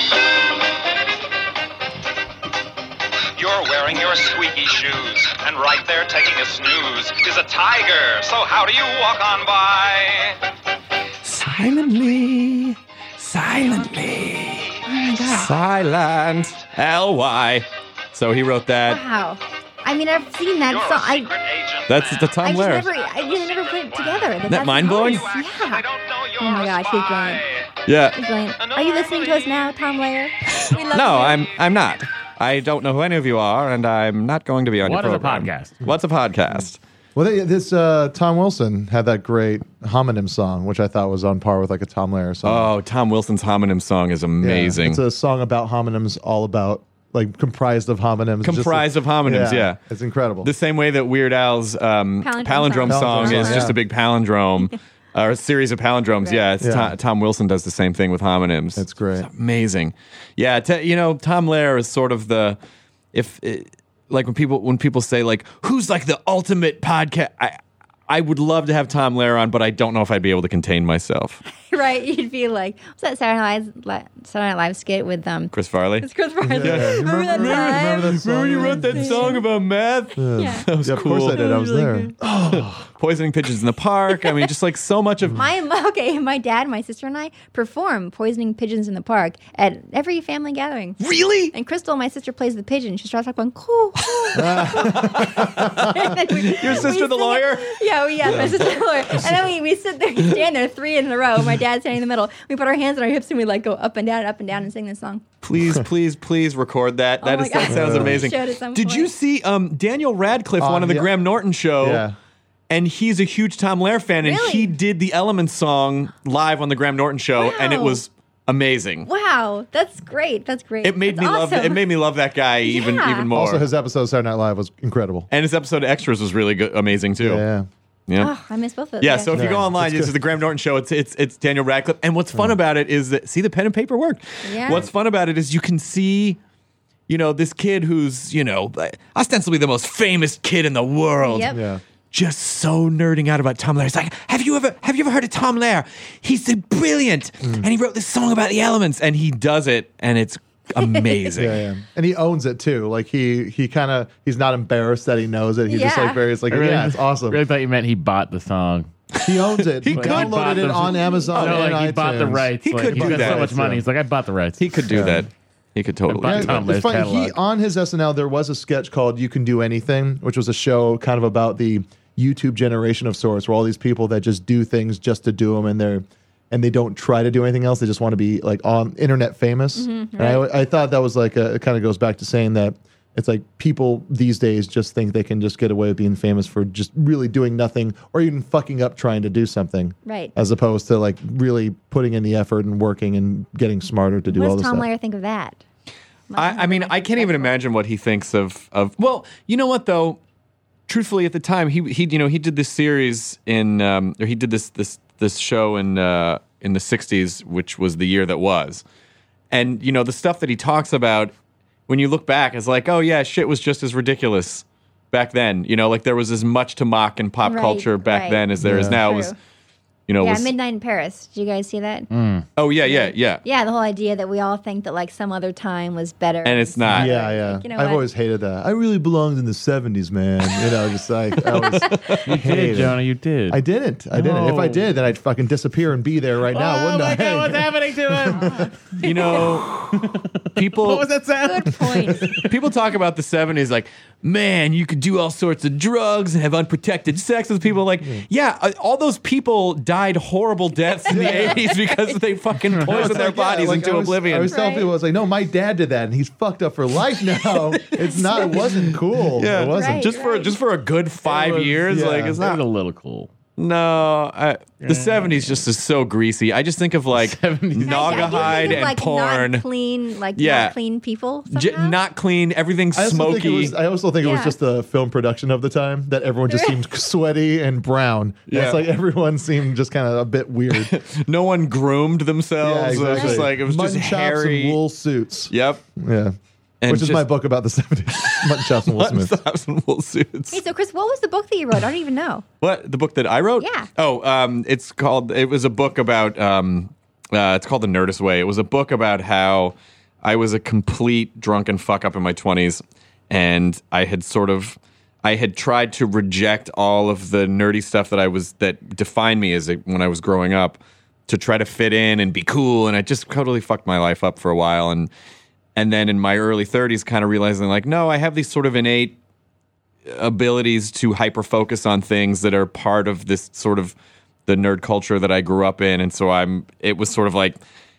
Speaker 6: You're wearing your squeaky shoes, and right there taking a snooze is a tiger. So how do you walk on by?
Speaker 1: Silently, silently,
Speaker 5: Oh my God.
Speaker 1: silent L Y. So he wrote that.
Speaker 5: Wow. I mean, I've seen that
Speaker 6: You're
Speaker 5: song.
Speaker 6: a
Speaker 5: I,
Speaker 6: secret agent.
Speaker 1: That's
Speaker 6: man.
Speaker 1: the
Speaker 5: I
Speaker 1: Tom
Speaker 5: just
Speaker 1: Lehrer.
Speaker 5: never, I just never put it together. That
Speaker 1: that
Speaker 5: that's
Speaker 1: mind-blowing?
Speaker 5: nice.
Speaker 6: You act like
Speaker 5: Yeah.
Speaker 6: I don't know you're
Speaker 5: Oh my
Speaker 6: a
Speaker 5: gosh, he's brilliant.
Speaker 6: spy.
Speaker 1: Yeah.
Speaker 5: He's brilliant. Are you listening to us now, Tom Lehrer? We love
Speaker 1: No,
Speaker 5: you.
Speaker 1: I'm I'm not. I don't know who any of you are, and I'm not going to be on
Speaker 3: What is
Speaker 1: your
Speaker 3: a
Speaker 1: program.
Speaker 3: podcast?
Speaker 1: What's a podcast?
Speaker 4: Well, they, this uh, Tom Wilson had that great homonym song, which I thought was on par with like a Tom Lehrer song.
Speaker 1: Oh, Tom Wilson's homonym song is
Speaker 4: Yeah.
Speaker 1: amazing.
Speaker 4: It's a song about homonyms, all about like comprised of homonyms. Just
Speaker 1: Comprised
Speaker 4: like-
Speaker 1: of homonyms, yeah.
Speaker 4: It's incredible.
Speaker 1: The same way that Weird Al's um,
Speaker 5: Palindrome
Speaker 1: palindrome,
Speaker 5: song.
Speaker 1: song
Speaker 4: Palindrome
Speaker 1: is
Speaker 4: song,
Speaker 1: just
Speaker 4: yeah.
Speaker 1: a big palindrome, or a series of palindromes.
Speaker 5: Right.
Speaker 1: Yeah, it's
Speaker 4: Yeah.
Speaker 1: Tom, Tom Wilson does the same thing with homonyms.
Speaker 4: It's great.
Speaker 1: amazing. Yeah, t- you know, Tom Lehrer is sort of the if it, like when people when people say like who's like the ultimate podcast. I I would love to have Tom Lehrer on, but I don't know if I'd be able to contain myself.
Speaker 5: Right, you'd be like, what's that Saturday Night Live, Saturday Night Live skit with um,
Speaker 1: Chris Farley.
Speaker 5: it's Chris Farley.
Speaker 4: Yeah.
Speaker 5: Remember that time?
Speaker 4: Remember that song?
Speaker 1: Remember you wrote that song about math?
Speaker 5: Yeah.
Speaker 1: That was
Speaker 4: Yeah, of
Speaker 1: cool.
Speaker 4: course I did. I was there.
Speaker 1: Poisoning pigeons in the park. I mean, just like so much of
Speaker 5: My okay, my dad, my sister, and I perform poisoning pigeons in the park at every family gathering.
Speaker 1: really.
Speaker 5: And Crystal, my sister, plays the pigeon. She starts going, cool, cool.
Speaker 1: Your sister, the lawyer?
Speaker 5: Yeah, we, yeah, my sister, the lawyer. And then we, we sit there, we stand there three in a row. My dad's standing in the middle. We put our hands on our hips and we like go up and down, up and down, and sing this song.
Speaker 1: Please, please, please record that. That
Speaker 5: Oh my
Speaker 1: is that
Speaker 5: God.
Speaker 1: sounds
Speaker 5: We
Speaker 1: amazing.
Speaker 5: should at some
Speaker 1: Did
Speaker 5: point.
Speaker 1: you see um, Daniel Radcliffe
Speaker 4: Uh,
Speaker 1: won on the
Speaker 4: yeah.
Speaker 1: Graham Norton show?
Speaker 4: Yeah.
Speaker 1: And he's a huge Tom Lehrer fan, and
Speaker 5: Really?
Speaker 1: he did the Elements song live on the Graham Norton show, and it
Speaker 5: Wow.
Speaker 1: was amazing.
Speaker 5: Wow, that's great. That's great.
Speaker 1: It made
Speaker 5: That's
Speaker 1: me love
Speaker 5: awesome.
Speaker 1: it made me love that guy even
Speaker 5: Yeah.
Speaker 1: even more.
Speaker 4: Also, his episode of Saturday Night Live was incredible.
Speaker 1: and his episode of Extras was really good, amazing too.
Speaker 4: Yeah.
Speaker 1: Yeah.
Speaker 5: Oh, I miss both of those.
Speaker 7: Yeah,
Speaker 5: guys.
Speaker 7: so if you go
Speaker 4: Yeah,
Speaker 7: online,
Speaker 4: that's
Speaker 7: this
Speaker 4: good.
Speaker 7: is the Graham Norton Show. It's it's it's Daniel Radcliffe. And what's fun about it is that see the pen and paper worked.
Speaker 5: Yeah.
Speaker 7: What's fun about it is you can see, you know, this kid who's you know ostensibly the most famous kid in the world.
Speaker 5: Yep.
Speaker 4: Yeah.
Speaker 7: Just so nerding out about Tom Lehrer. It's like, have you ever have you ever heard of Tom Lehrer? He's the brilliant, and he wrote this song about the elements, and he does it, and it's amazing.
Speaker 4: Yeah, yeah. And he owns it too. Like he he kind of he's not embarrassed that he knows it. He's just
Speaker 5: Yeah.
Speaker 4: like very it's like
Speaker 3: I really,
Speaker 4: yeah, it's awesome.
Speaker 3: really thought you meant he bought the song.
Speaker 4: He owns it.
Speaker 7: He
Speaker 4: He
Speaker 7: could.
Speaker 4: downloaded
Speaker 3: Bought
Speaker 4: it
Speaker 3: the-
Speaker 4: on Amazon
Speaker 3: no,
Speaker 4: and
Speaker 3: like he
Speaker 4: iTunes.
Speaker 3: bought the rights.
Speaker 7: He
Speaker 3: like,
Speaker 7: could
Speaker 3: he's
Speaker 7: do
Speaker 3: got
Speaker 7: that.
Speaker 3: so much money. He's like, I bought the rights.
Speaker 7: He could do
Speaker 4: Yeah.
Speaker 7: that. He could totally.
Speaker 3: But-
Speaker 7: do that.
Speaker 3: Tom
Speaker 4: it's
Speaker 3: Lehner's
Speaker 4: funny. He
Speaker 3: catalog.
Speaker 4: on his S N L there was a sketch called "You Can Do Anything," which was a show kind of about the YouTube generation of sorts, where all these people that just do things just to do them, and they're and they don't try to do anything else. They just want to be like on internet famous.
Speaker 5: Mm-hmm,
Speaker 4: And I, I thought that was like a, it kind of goes back to saying that it's like people these days just think they can just get away with being famous for just really doing nothing or even fucking up trying to do something.
Speaker 5: Right.
Speaker 4: As opposed to like really putting in the effort and working and getting smarter to do
Speaker 5: What
Speaker 4: all
Speaker 5: does
Speaker 4: this
Speaker 5: Tom
Speaker 4: stuff.
Speaker 5: Lehrer think of that?
Speaker 7: I, I mean, I can't even imagine what he thinks of of. Well, you know what though? Truthfully, at the time, he he you know he did this series in um, or he did this this this show in uh, in the sixties, which was the year that was, and you know the stuff that he talks about when you look back is like, oh yeah, shit was just as ridiculous back then. You know, like there was as much to mock in pop
Speaker 5: Right,
Speaker 7: culture back
Speaker 5: right.
Speaker 7: then as there is
Speaker 4: Yeah.
Speaker 7: now. It
Speaker 5: True.
Speaker 7: was you know
Speaker 5: Yeah,
Speaker 7: was,
Speaker 5: Midnight in Paris. Did you guys see that?
Speaker 7: oh yeah yeah yeah,
Speaker 5: Yeah, the whole idea that we all think that like some other time was better.
Speaker 7: and it's not.
Speaker 4: Yeah, yeah.
Speaker 5: Like, you know
Speaker 4: I've
Speaker 5: what?
Speaker 4: always hated that. I really belonged in the seventies, man. You know, just like I always
Speaker 3: You
Speaker 4: hated
Speaker 3: did,
Speaker 4: it.
Speaker 3: Jonah. You did.
Speaker 4: I didn't. I didn't. If I
Speaker 3: No.
Speaker 4: did, then I'd fucking disappear and be there right now,
Speaker 3: oh
Speaker 4: wouldn't
Speaker 3: my
Speaker 4: I?
Speaker 3: God, what's happening to him?
Speaker 7: You know, people.
Speaker 3: What was that sound?
Speaker 5: Good point.
Speaker 7: People talk about the seventies like, man, you could do all sorts of drugs and have unprotected sex with people. Like, yeah, uh, all those people died horrible deaths in the eighties because they fucking poisoned their
Speaker 4: Like, yeah,
Speaker 7: bodies
Speaker 4: like,
Speaker 7: into
Speaker 4: I was,
Speaker 7: oblivion.
Speaker 4: I was telling
Speaker 5: Right.
Speaker 4: people, I was like, no, my dad did that, and he's fucked up for life now. It's not. It wasn't cool.
Speaker 7: Yeah.
Speaker 4: It wasn't.
Speaker 5: Right.
Speaker 7: just for just for a good five
Speaker 3: was-
Speaker 7: years,
Speaker 4: yeah.
Speaker 7: like it's
Speaker 3: It
Speaker 7: not.
Speaker 3: was a little cool.
Speaker 7: No, I, the seventies just is so greasy. I just think of like
Speaker 3: seventies.
Speaker 7: Naugahyde
Speaker 5: Think of,
Speaker 7: and
Speaker 5: like,
Speaker 7: porn,
Speaker 5: Not clean, like
Speaker 7: Yeah.
Speaker 5: not clean people.
Speaker 7: J-
Speaker 5: somehow?
Speaker 7: not clean. Everything's
Speaker 4: I also think it
Speaker 7: smoky.
Speaker 4: was. I also think it was
Speaker 5: Yeah.
Speaker 4: just the film production of the time that everyone just seemed sweaty and brown.
Speaker 7: Yeah.
Speaker 4: It's like everyone seemed just kind of a bit weird.
Speaker 7: no one groomed themselves. It was just like it was
Speaker 4: Mutton
Speaker 7: just
Speaker 4: chops
Speaker 7: hairy.
Speaker 4: and wool suits.
Speaker 7: Yep.
Speaker 4: Yeah.
Speaker 7: And
Speaker 4: Which is my
Speaker 7: just-
Speaker 4: book about the seventies. Mutton chops and Will
Speaker 7: Mutton
Speaker 4: Smith.
Speaker 7: chops and wool suits.
Speaker 5: Hey, so Chris, what was the book that you wrote? I don't even know.
Speaker 7: What the book that I wrote?
Speaker 5: Yeah.
Speaker 7: Oh, um, it's called. It was a book about. Um, uh, it's called The Nerdist Way. It was a book about how I was a complete drunken fuck up in my twenties, and I had sort of, I had tried to reject all of the nerdy stuff that I was that defined me as a, when I was growing up, to try to fit in and be cool, and I just totally fucked my life up for a while, and and then in my early thirties, kind of realizing like, no, I have these sort of innate abilities to hyper focus on things that are part of this sort of the nerd culture that I grew up in, and so I'm. It was sort of like,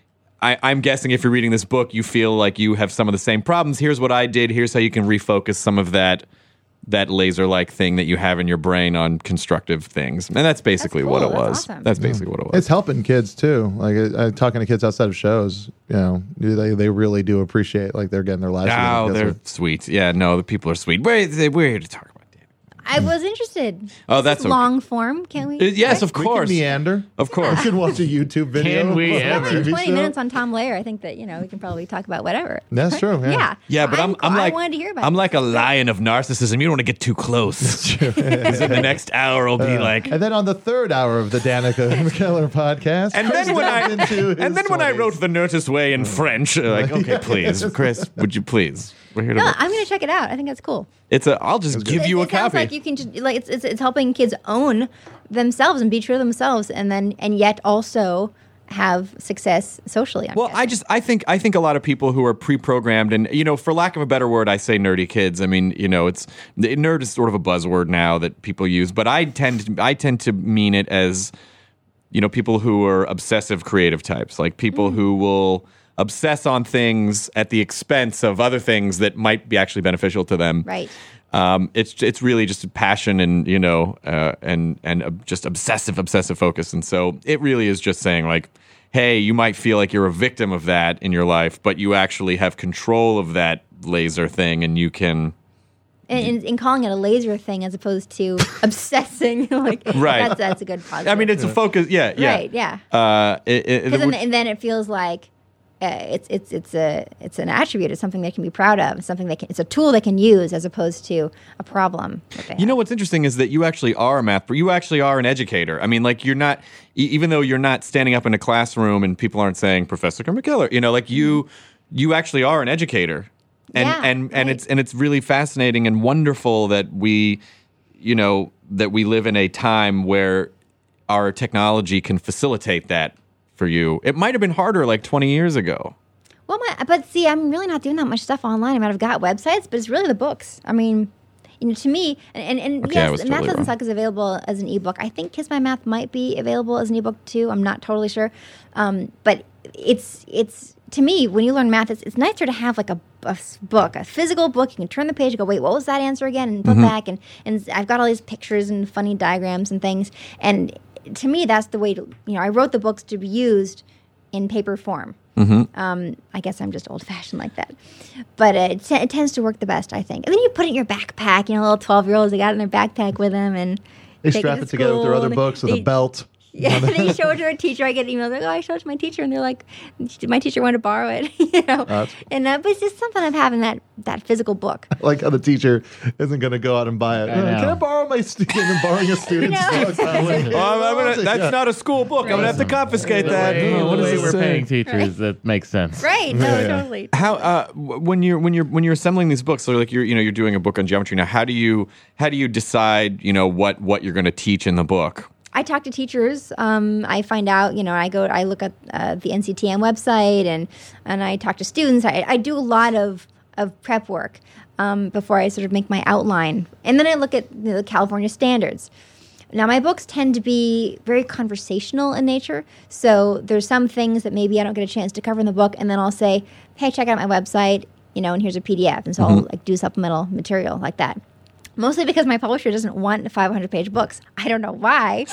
Speaker 7: I, I'm guessing if you're reading this book, you feel like you have some of the same problems. Here's what I did. Here's how you can refocus some of that that laser-like thing that you have in your brain on constructive things, and that's basically
Speaker 5: That's
Speaker 7: what
Speaker 5: cool.
Speaker 7: it
Speaker 5: That's
Speaker 7: was.
Speaker 5: awesome.
Speaker 7: That's basically what it was.
Speaker 4: It's helping kids too. Like I, I, talking to kids outside of shows, you know, they they really do appreciate like they're getting their lives.
Speaker 7: Oh,
Speaker 4: together.
Speaker 7: they're
Speaker 4: That's
Speaker 7: sweet. Yeah, no, the people are sweet. We're, we're here to talk about Danny.
Speaker 5: I was interested.
Speaker 7: Oh,
Speaker 5: This
Speaker 7: that's
Speaker 5: is
Speaker 7: okay.
Speaker 5: long form. Can we?
Speaker 7: Uh, yes, of
Speaker 4: what- we
Speaker 7: course.
Speaker 4: can meander.
Speaker 7: Of course.
Speaker 4: You can watch a YouTube video.
Speaker 3: Can we
Speaker 4: of a
Speaker 3: ever?
Speaker 4: T V
Speaker 5: twenty
Speaker 4: show.
Speaker 5: minutes on Tom Lehrer. I think that you know we can probably talk about whatever.
Speaker 4: That's true, yeah.
Speaker 5: yeah.
Speaker 7: Yeah, but I'm, I'm,
Speaker 5: I
Speaker 7: like
Speaker 5: wanted to hear about.
Speaker 7: I'm
Speaker 5: it.
Speaker 7: like a lion of narcissism. You don't want to get too close. 'Cause in the next hour will be like.
Speaker 4: And then on the third hour of the Danica McKellar podcast,
Speaker 7: And
Speaker 4: Chris
Speaker 7: then when I
Speaker 4: delved into his
Speaker 7: and then when I
Speaker 4: twenties.
Speaker 7: wrote the Nerdist Way in French, uh, like okay, please, Chris, would you please? We're here to.
Speaker 5: No, I'm gonna check it out. I think that's cool.
Speaker 7: It's a. I'll just give
Speaker 5: It-
Speaker 7: you a
Speaker 5: it sounds
Speaker 7: copy.
Speaker 5: like you can just like it's, it's it's helping kids own themselves and be true to themselves, and then and yet also have success socially. I'm
Speaker 7: Well, I
Speaker 5: guessing.
Speaker 7: just I think I think a lot of people who are pre-programmed and you know, for lack of a better word, I say nerdy kids. I mean, you know, it's the nerd is sort of a buzzword now that people use, but I tend to, I tend to mean it as you know, people who are obsessive creative types, like people
Speaker 5: Mm.
Speaker 7: who will obsess on things at the expense of other things that might be actually beneficial to them.
Speaker 5: right.
Speaker 7: Um, it's it's really just a passion and you know uh, and and uh, just obsessive obsessive focus, and so it really is just saying like, hey, you might feel like you're a victim of that in your life, but you actually have control of that laser thing, and you can
Speaker 5: And, and, and calling it a laser thing as opposed to obsessing, like
Speaker 7: Right.
Speaker 5: that's that's a good positive.
Speaker 7: I mean, it's a focus. Yeah, yeah.
Speaker 5: Right, yeah.
Speaker 7: Uh, it, it, it
Speaker 5: 'Cause then,
Speaker 7: would-
Speaker 5: and then it feels like uh, it's it's it's a it's an attribute. It's something they can be proud of. It's something they can. It's a tool they can use as opposed to a problem. that they
Speaker 7: You know
Speaker 5: have.
Speaker 7: what's interesting is that you actually are a math, you actually are an educator. I mean, like you're not, e- even though you're not standing up in a classroom and people aren't saying Professor McKellar, you know, like you, you actually are an educator, and
Speaker 5: Yeah,
Speaker 7: and and
Speaker 5: right.
Speaker 7: it's and it's really fascinating and wonderful that we, you know, that we live in a time where our technology can facilitate that for you. It might have been harder like twenty years ago.
Speaker 5: Well, my, but see, I'm really not doing that much stuff online. I mean, I've got websites, but it's really the books. I mean, you know, to me, and, and, and
Speaker 7: Okay, I
Speaker 5: yes,
Speaker 7: was
Speaker 5: Math
Speaker 7: totally
Speaker 5: Doesn't
Speaker 7: wrong.
Speaker 5: Suck is available as an ebook. I think Kiss My Math might be available as an ebook too. I'm not totally sure. Um, but it's, it's to me, when you learn math, it's, it's nicer to have like a, a s- book, a physical book. You can turn the page and go, wait, what was that answer again? And
Speaker 7: Mm-hmm.
Speaker 5: flip back. And, and I've got all these pictures and funny diagrams and things. And to me, that's the way to, you know, I wrote the books to be used in paper form.
Speaker 7: Mm-hmm.
Speaker 5: Um, I guess I'm just old-fashioned like that, but uh, it, t- it tends to work the best, I think. And then you put it in your backpack. You know, little twelve-year-olds, they got it in their backpack with them, and
Speaker 4: They
Speaker 5: take
Speaker 4: strap
Speaker 5: to
Speaker 4: it together with their
Speaker 5: school,
Speaker 4: other
Speaker 5: and
Speaker 4: books with
Speaker 5: they-
Speaker 4: a belt.
Speaker 5: Yeah, and then you show it to a teacher. I get emails like, "Oh, I showed it to my teacher," and they're like, "My teacher wanted to borrow it," you know.
Speaker 4: that's cool.
Speaker 5: And uh, but it's just something of having that that physical book.
Speaker 4: Like how the teacher isn't going to go out and buy it.
Speaker 3: I know.
Speaker 4: Can I borrow my student? And borrowing a student's
Speaker 5: know.
Speaker 4: book. Oh,
Speaker 7: I'm gonna, that's
Speaker 4: Yeah.
Speaker 7: not a school book. I'm gonna have to confiscate
Speaker 3: The
Speaker 7: that.
Speaker 3: way,
Speaker 7: Oh, what
Speaker 3: the
Speaker 7: does
Speaker 3: way
Speaker 7: it
Speaker 3: we're
Speaker 7: say?
Speaker 3: paying teachers, that makes sense.
Speaker 5: Right? No,
Speaker 4: Yeah.
Speaker 5: totally.
Speaker 7: How uh, w- when you're when you're when you're assembling these books, so like you're you know you're doing a book on geometry now. How do you how do you decide you know what what you're going to teach in the book?
Speaker 5: I talk to teachers. Um, I find out, you know, I go, I look at uh, the N C T M website, and and I talk to students. I, I do a lot of of prep work um, before I sort of make my outline, and then I look at you know, the California standards. Now, my books tend to be very conversational in nature, so there's some things that maybe I don't get a chance to cover in the book, and then I'll say, "Hey, check out my website," you know, and here's a P D F, and so I'll like do supplemental material like that. Mostly because my publisher doesn't want five hundred page books. I don't know why.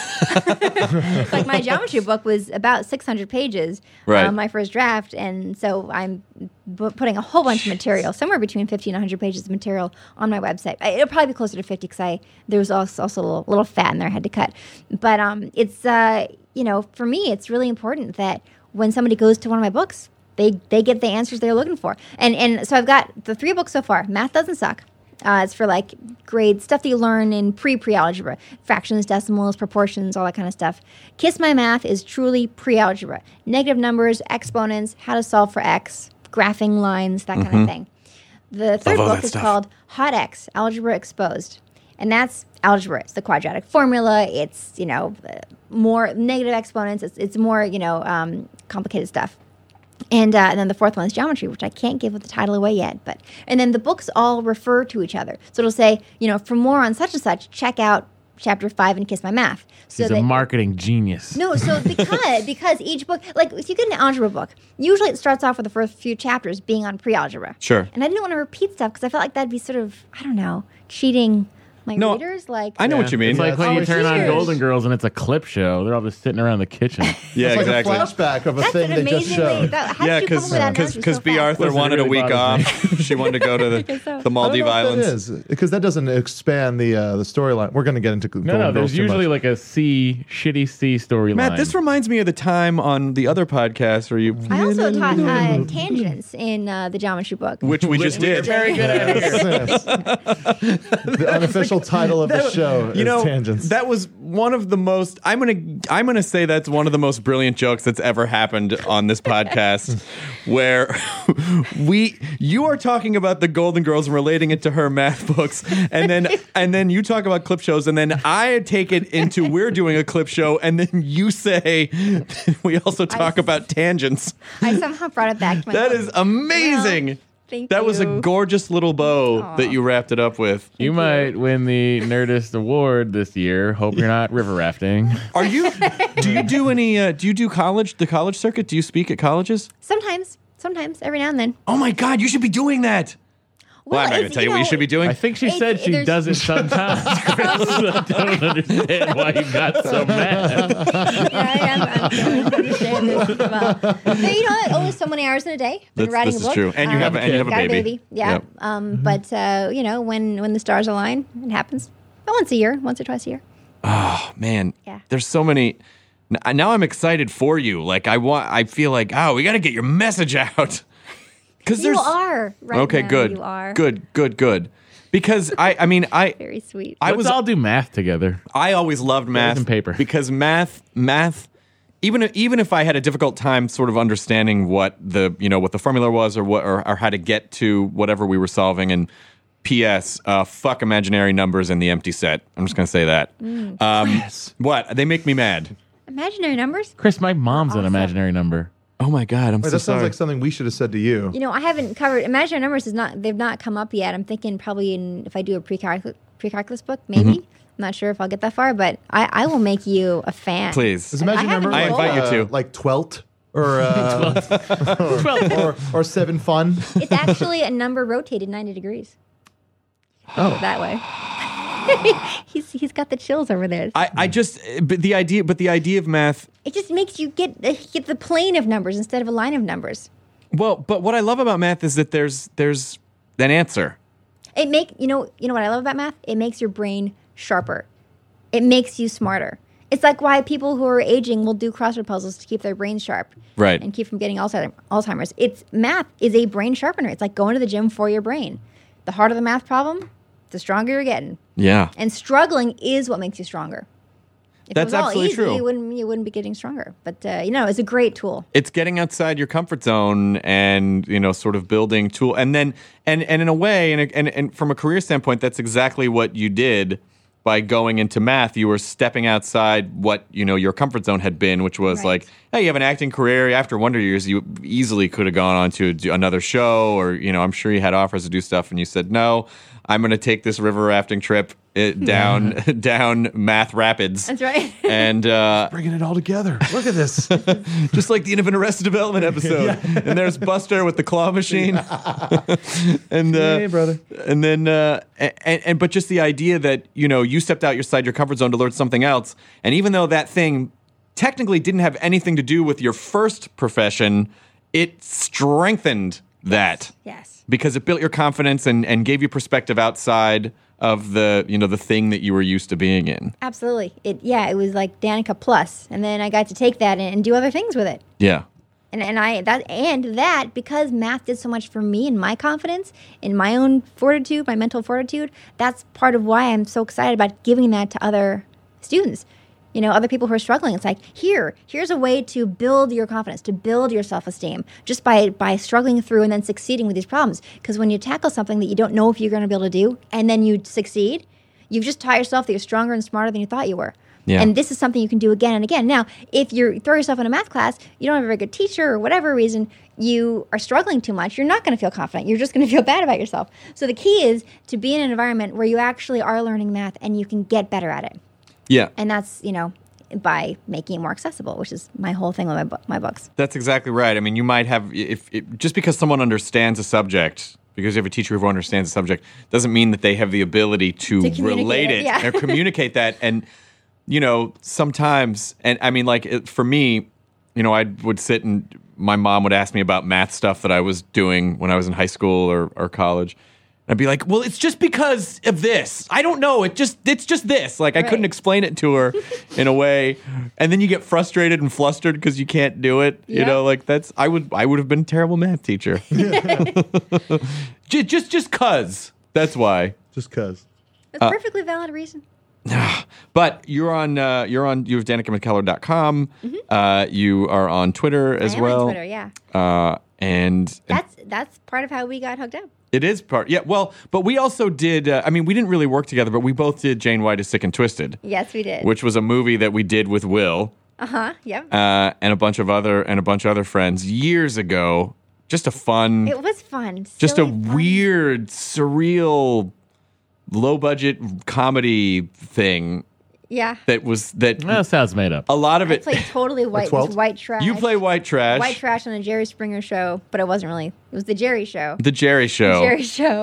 Speaker 5: Like my geometry book was about six hundred pages,
Speaker 7: Right.
Speaker 5: um, my first draft. And so I'm b- putting a whole bunch of material, somewhere between fifty and one hundred pages of material on my website. I- It'll probably be closer to fifty because I there was also, also a little, little fat in there I had to cut. But um, it's, uh, you know, for me, it's really important that when somebody goes to one of my books, they, they get the answers they're looking for. And, and so I've got the three books so far. Math Doesn't Suck. Uh, it's for like grade stuff that you learn in pre pre algebra, fractions, decimals, proportions, all that kind of stuff. Kiss My Math is truly pre algebra, negative numbers, exponents, how to solve for x, graphing lines, that kind of thing. The third
Speaker 7: all
Speaker 5: book
Speaker 7: that
Speaker 5: is
Speaker 7: stuff.
Speaker 5: called Hot X, Algebra Exposed, and that's algebra. It's the quadratic formula. It's you know uh, more negative exponents. It's it's more you know um, complicated stuff. And, uh, and then the fourth one is geometry, which I can't give the title away yet. But and then the books all refer to each other. So it'll say, you know, for more on such and such, check out chapter five and Kiss My Math. So
Speaker 3: He's a
Speaker 5: that-
Speaker 3: marketing genius.
Speaker 5: no, so because because each book, like if you get an algebra book, usually it starts off with the first few chapters being on pre-algebra.
Speaker 7: Sure.
Speaker 5: And I didn't want to repeat stuff because I felt like that'd be sort of I don't know cheating my
Speaker 7: No,
Speaker 5: readers. Like
Speaker 7: I know what you mean.
Speaker 3: It's like
Speaker 4: it's
Speaker 3: when you
Speaker 4: always
Speaker 3: turn on
Speaker 5: years.
Speaker 3: Golden Girls and it's a clip show. They're all just sitting around the kitchen.
Speaker 7: yeah,
Speaker 4: It's like
Speaker 7: exactly.
Speaker 4: a flashback of a
Speaker 5: that's
Speaker 4: thing
Speaker 5: an
Speaker 4: they just
Speaker 5: amazing way.
Speaker 4: showed.
Speaker 5: That, how
Speaker 7: Yeah,
Speaker 5: did you come up with that
Speaker 7: because
Speaker 5: analogy so
Speaker 7: B.
Speaker 5: fast?
Speaker 7: Arthur
Speaker 3: Listen, it
Speaker 7: wanted
Speaker 3: really
Speaker 7: a week
Speaker 3: bothers
Speaker 7: off. She wanted to go to the,
Speaker 5: so.
Speaker 7: the Maldive
Speaker 4: I don't know if
Speaker 7: Islands.
Speaker 4: that is, because that doesn't expand the uh, the storyline. We're going to get into
Speaker 3: No, no, there's usually like a C, shitty C storyline.
Speaker 7: Matt, this reminds me of the time on the other podcast where you,
Speaker 5: I also taught uh, tangents in uh, the geometry book.
Speaker 7: which we just did.
Speaker 3: very good at it.
Speaker 4: the unofficial title of the show.
Speaker 7: You
Speaker 4: is
Speaker 7: know,
Speaker 4: tangents.
Speaker 7: that was one of the most. I'm gonna. I'm gonna say that's one of the most brilliant jokes that's ever happened on this podcast, where we you are talking about the Golden Girls and relating it to her math books, and then and then you talk about clip shows, and then I take it into we're doing a clip show, and then you say we also talk
Speaker 5: I-
Speaker 7: about tangents.
Speaker 5: I somehow brought it back to my
Speaker 7: That
Speaker 5: book.
Speaker 7: is amazing.
Speaker 5: Well, thank
Speaker 7: that was a
Speaker 5: you.
Speaker 7: gorgeous little bow
Speaker 5: Aw.
Speaker 7: that you wrapped it up with.
Speaker 3: You might win the Nerdist Award this year. Hope you're not river rafting.
Speaker 7: Are you? Do you do any? Uh, do you do college? The college circuit? Do you speak at colleges?
Speaker 5: Sometimes, sometimes, every now and then.
Speaker 7: Oh my God! You should be doing that. Well, I'm not going
Speaker 5: it's,
Speaker 7: to tell you what you
Speaker 5: know,
Speaker 7: should be doing.
Speaker 3: I think she
Speaker 5: It's-
Speaker 3: said she
Speaker 5: there's-
Speaker 3: does it sometimes. Chris, I don't understand why you got so mad.
Speaker 5: Yeah, I am. I'm trying to understand this as well. But you know what? Always so many hours in a day. Been
Speaker 7: That's-
Speaker 5: writing
Speaker 7: this
Speaker 5: a
Speaker 7: is
Speaker 5: book.
Speaker 7: true. And you have a- and you have a
Speaker 5: got
Speaker 7: baby.
Speaker 5: Yeah.
Speaker 7: Yep.
Speaker 5: Um, But uh, you know, when when the stars align, it happens. But once a year, once or twice a year.
Speaker 7: Oh man,
Speaker 5: Yeah.
Speaker 7: there's so many. n- Now I'm excited for you. Like I want. I feel like oh, we got to get your message out. Because
Speaker 5: You
Speaker 7: there's
Speaker 5: are right
Speaker 7: okay,
Speaker 5: now,
Speaker 7: good,
Speaker 5: You are
Speaker 7: good, good, good. Because I, I mean, I,
Speaker 5: very sweet.
Speaker 7: I
Speaker 3: Let's
Speaker 7: was,
Speaker 3: all do math together.
Speaker 7: I always loved math
Speaker 3: and paper.
Speaker 7: because math, math. Even even if I had a difficult time sort of understanding what the you know what the formula was or what or, or how to get to whatever we were solving, and P S Uh, fuck imaginary numbers in the empty set. I'm just gonna say that.
Speaker 5: Mm.
Speaker 7: Um, What they make me mad.
Speaker 5: Imaginary numbers.
Speaker 3: Chris, my mom's an
Speaker 5: Awesome.
Speaker 3: imaginary number.
Speaker 7: Oh my god, I'm
Speaker 4: Wait,
Speaker 7: so
Speaker 4: that sounds
Speaker 7: sorry.
Speaker 4: like something we should have said to you.
Speaker 5: You know, I haven't covered imaginary numbers. Is not they've not come up yet. I'm thinking probably in, if I do a pre-calculus, pre-calculus book, maybe.
Speaker 7: Mm-hmm.
Speaker 5: I'm not sure if I'll get that far, but I, I will make you a fan.
Speaker 7: Please.
Speaker 4: Is imagine
Speaker 5: I haven't
Speaker 4: number
Speaker 5: I
Speaker 4: like,
Speaker 7: invite you
Speaker 4: uh,
Speaker 7: to.
Speaker 4: like twelfth or, uh, or, or or seven fun?
Speaker 5: It's actually a number rotated ninety degrees. Oh, that way. he's he's got the chills over there.
Speaker 7: I, I just but the idea but the idea of math
Speaker 5: It just makes you get the, get the plane of numbers instead of a line of numbers.
Speaker 7: well but what I love about math is that there's there's an answer.
Speaker 5: It make you know you know what I love about math? It makes your brain sharper. It makes you smarter. It's like why people who are aging will do crossword puzzles to keep their brains sharp,
Speaker 7: Right.
Speaker 5: and keep from getting Alzheimer- Alzheimer's. It's math is a brain sharpener. It's like going to the gym for your brain. The harder the math problem, the stronger you're getting.
Speaker 7: Yeah.
Speaker 5: And struggling is what makes you stronger. If
Speaker 7: That's
Speaker 5: it was all
Speaker 7: absolutely
Speaker 5: easy,
Speaker 7: true.
Speaker 5: You wouldn't you wouldn't be getting stronger. But uh, you know, it's a great tool.
Speaker 7: It's getting outside your comfort zone and you know sort of building tool and then and and in a way and and, and from a career standpoint that's exactly what you did by going into math. You were stepping outside what you know your comfort zone had been, which was
Speaker 5: Right.
Speaker 7: like, hey, you have an acting career. After Wonder Years, you easily could have gone on to do another show, or you know, I'm sure you had offers to do stuff, and you said no. I'm going to take this river rafting trip it, down down Math Rapids.
Speaker 5: That's right.
Speaker 7: And uh,
Speaker 4: Bringing it all together. Look at this.
Speaker 7: just like the end of an Arrested Development episode, and there's Buster with the claw machine, and uh,
Speaker 4: Hey, brother.
Speaker 7: and then uh, and, and but just the idea that you know you stepped out outside your comfort zone to learn something else, and even though that thing technically didn't have anything to do with your first profession, it strengthened that.
Speaker 5: Yes.
Speaker 7: Because it built your confidence and, and gave you perspective outside of the you know the thing that you were used to being in.
Speaker 5: Absolutely. It yeah, it was like Danica plus, and then I got to take that and, and do other things with it.
Speaker 7: Yeah.
Speaker 5: And and I that and that because math did so much for me and my confidence, in my own fortitude, my mental fortitude. That's part of why I'm so excited about giving that to other students. You know, other people who are struggling. It's like here, here's a way to build your confidence, to build your self-esteem, just by by struggling through and then succeeding with these problems. Because when you tackle something that you don't know if you're going to be able to do, and then you succeed, you've just taught yourself that you're stronger and smarter than you thought you were.
Speaker 7: Yeah.
Speaker 5: And this is something you can do again and again. Now, if you throw yourself in a math class, you don't have a very good teacher or whatever reason, you are struggling too much, you're not going to feel confident. You're just going to feel bad about yourself. So the key is to be in an environment where you actually are learning math and you can get better at it.
Speaker 7: Yeah.
Speaker 5: And that's, you know, by making it more accessible, which is my whole thing with my, bu- my books.
Speaker 7: That's exactly right. I mean, you might have if, if just because someone understands a subject, because you have a teacher who understands a subject, doesn't mean that they have the ability to,
Speaker 5: To communicate
Speaker 7: relate
Speaker 5: it,
Speaker 7: it
Speaker 5: yeah.
Speaker 7: or communicate that. And you know, sometimes, and I mean, like it, for me, you know, I would sit and my mom would ask me about math stuff that I was doing when I was in high school or, or college. I'd be like, well, it's just because of this. I don't know. It just it's just this. Like I couldn't
Speaker 5: Right.
Speaker 7: explain it to her in a way. And then you get frustrated and flustered because you can't do it. You
Speaker 5: Yeah.
Speaker 7: know, like that's I would I would have been a terrible math teacher. just just just cause. That's why.
Speaker 4: Just cause.
Speaker 5: It's
Speaker 7: Uh,
Speaker 5: a perfectly valid reason.
Speaker 7: But you're on uh, you're on you have danica mckellar dot com. Uh, you are on Twitter as
Speaker 5: I am
Speaker 7: well.
Speaker 5: on Twitter, yeah.
Speaker 7: Uh, and, and
Speaker 5: That's that's part of how we got hooked up.
Speaker 7: it is part. Yeah. Well, but we also did. Uh, I mean, we didn't really work together, but we both did Jane White is Sick and Twisted,
Speaker 5: Yes, we did.
Speaker 7: which was a movie that we did with Will
Speaker 5: Uh-huh, yep.
Speaker 7: uh, and a bunch of other and a bunch of other friends years ago. Just a fun,
Speaker 5: It was fun.
Speaker 7: just a
Speaker 5: silly fun.
Speaker 7: weird, surreal, low budget comedy thing
Speaker 5: Yeah.
Speaker 7: that was that
Speaker 3: That sounds made up.
Speaker 7: a lot of
Speaker 5: I
Speaker 7: it.
Speaker 5: played totally white,
Speaker 4: twelve?
Speaker 5: just white trash.
Speaker 7: You play white trash.
Speaker 5: White trash on the Jerry Springer show, but it wasn't really. It was the Jerry show.
Speaker 7: The Jerry Show.
Speaker 5: Jerry show.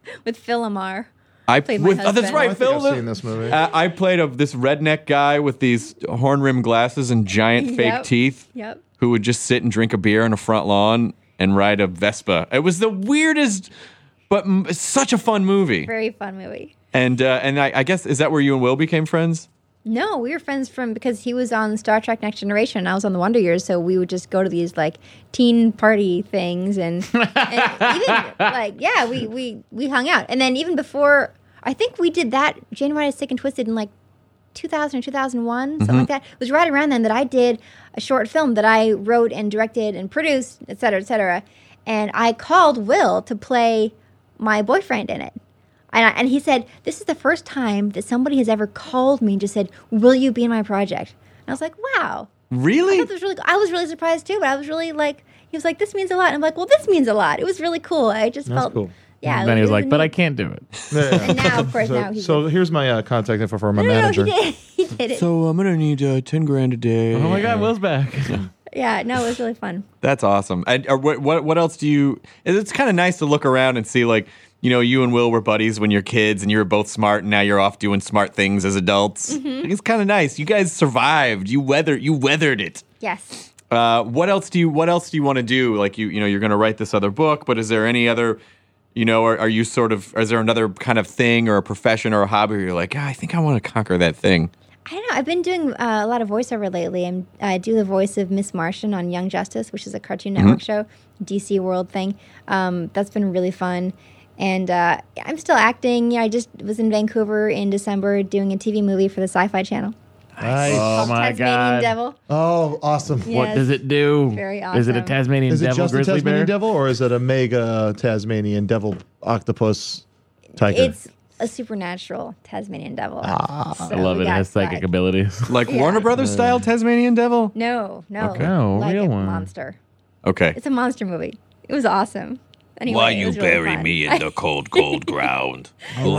Speaker 5: with Phil Lamar.
Speaker 7: I
Speaker 5: Played my
Speaker 7: with, oh, that's
Speaker 5: husband.
Speaker 7: right,
Speaker 4: I think
Speaker 7: Phil.
Speaker 4: I've seen this movie.
Speaker 7: Uh, I played a, this redneck guy with these horn rimmed glasses and giant fake
Speaker 5: Yep.
Speaker 7: teeth.
Speaker 5: Yep.
Speaker 7: Who would just sit and drink a beer on a front lawn and ride a Vespa. It was the weirdest, but m- such a fun movie.
Speaker 5: Very fun movie.
Speaker 7: And uh, and I, I guess, is that where you and Will became friends?
Speaker 5: No, we were friends from because he was on Star Trek Next Generation and I was on the Wonder Years, so we would just go to these like teen party things and, and even like yeah, we, we we hung out. And then even before, I think we did that Jane White is Sick and Twisted in like two thousand or two thousand one, something like that. It was right around then that I did a short film that I wrote and directed and produced, et cetera, et cetera. And I called Will to play my boyfriend in it. And, I, and he said, this is the first time that somebody has ever called me and just said, will you be in my project? And I was like, wow. I
Speaker 7: Really?
Speaker 5: thought that was really cool. I was really surprised too, but I was really like, he was like, this means a lot. And I'm like, well, this means a lot. It was really cool. I just
Speaker 4: That's
Speaker 5: felt,
Speaker 4: cool.
Speaker 5: yeah.
Speaker 3: And then he was
Speaker 5: it
Speaker 3: like, but I
Speaker 5: neat-
Speaker 3: can't do it.
Speaker 5: And now, of course,
Speaker 4: so,
Speaker 5: now he's
Speaker 4: so here's my uh, contact info for my
Speaker 5: no, no, no,
Speaker 4: manager.
Speaker 5: he did. He did it.
Speaker 7: So I'm going to need uh, ten grand a day.
Speaker 3: Oh my God, Will's back.
Speaker 5: Yeah, no, it was really fun.
Speaker 7: That's awesome. And uh, what, what what else do you? It's kind of nice to look around and see, like, you know, you and Will were buddies when you're kids, and you were both smart, and now you're off doing smart things as adults.
Speaker 5: Mm-hmm.
Speaker 7: It's kind of nice. You guys survived. You weathered. You weathered it.
Speaker 5: Yes.
Speaker 7: Uh, what else do you? What else do you want to do? Like you, you know, you're going to write this other book, but is there any other? You know, are, are you sort of? Is there another kind of thing or a profession or a hobby where you're like, ah, I think I want to conquer that thing?
Speaker 5: I don't know. I've been doing uh, a lot of voiceover lately. I'm, I do the voice of Miss Martian on Young Justice, which is a Cartoon Network show, D C World thing. Um, that's been really fun. And uh, I'm still acting. Yeah, I just was in Vancouver in December doing a T V movie for the Sci-Fi Channel.
Speaker 4: Nice.
Speaker 3: Oh
Speaker 5: called
Speaker 3: my
Speaker 5: Tasmanian
Speaker 3: God.
Speaker 5: Devil.
Speaker 4: Oh, awesome.
Speaker 5: Yeah.
Speaker 3: What
Speaker 5: Yes.
Speaker 3: does it do?
Speaker 5: Very
Speaker 3: Is it a
Speaker 5: awesome.
Speaker 3: Tasmanian
Speaker 4: Is it
Speaker 3: devil
Speaker 4: just a
Speaker 3: grizzly
Speaker 4: Tasmanian
Speaker 3: bear?
Speaker 4: devil, or is it a mega Tasmanian devil octopus tiger?
Speaker 5: It's a supernatural Tasmanian Devil.
Speaker 3: I
Speaker 5: So
Speaker 3: love
Speaker 5: we
Speaker 3: it. It
Speaker 5: got,
Speaker 3: has psychic
Speaker 5: like-
Speaker 3: abilities.
Speaker 7: Like
Speaker 5: Yeah.
Speaker 7: Warner Brothers style Tasmanian Devil?
Speaker 5: No, no.
Speaker 3: Okay, oh,
Speaker 5: like
Speaker 3: real
Speaker 5: a
Speaker 3: one.
Speaker 5: monster.
Speaker 7: Okay.
Speaker 5: It's a monster movie. It was awesome. Anyway, it was really fun.
Speaker 7: in the cold, cold ground?
Speaker 5: So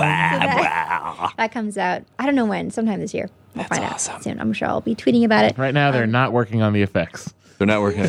Speaker 5: that, that comes out, I don't know when, sometime this year. We'll find
Speaker 7: awesome.
Speaker 5: out soon. I'm sure I'll be tweeting about it.
Speaker 3: Right now, they're not working on the effects.
Speaker 7: They're not working.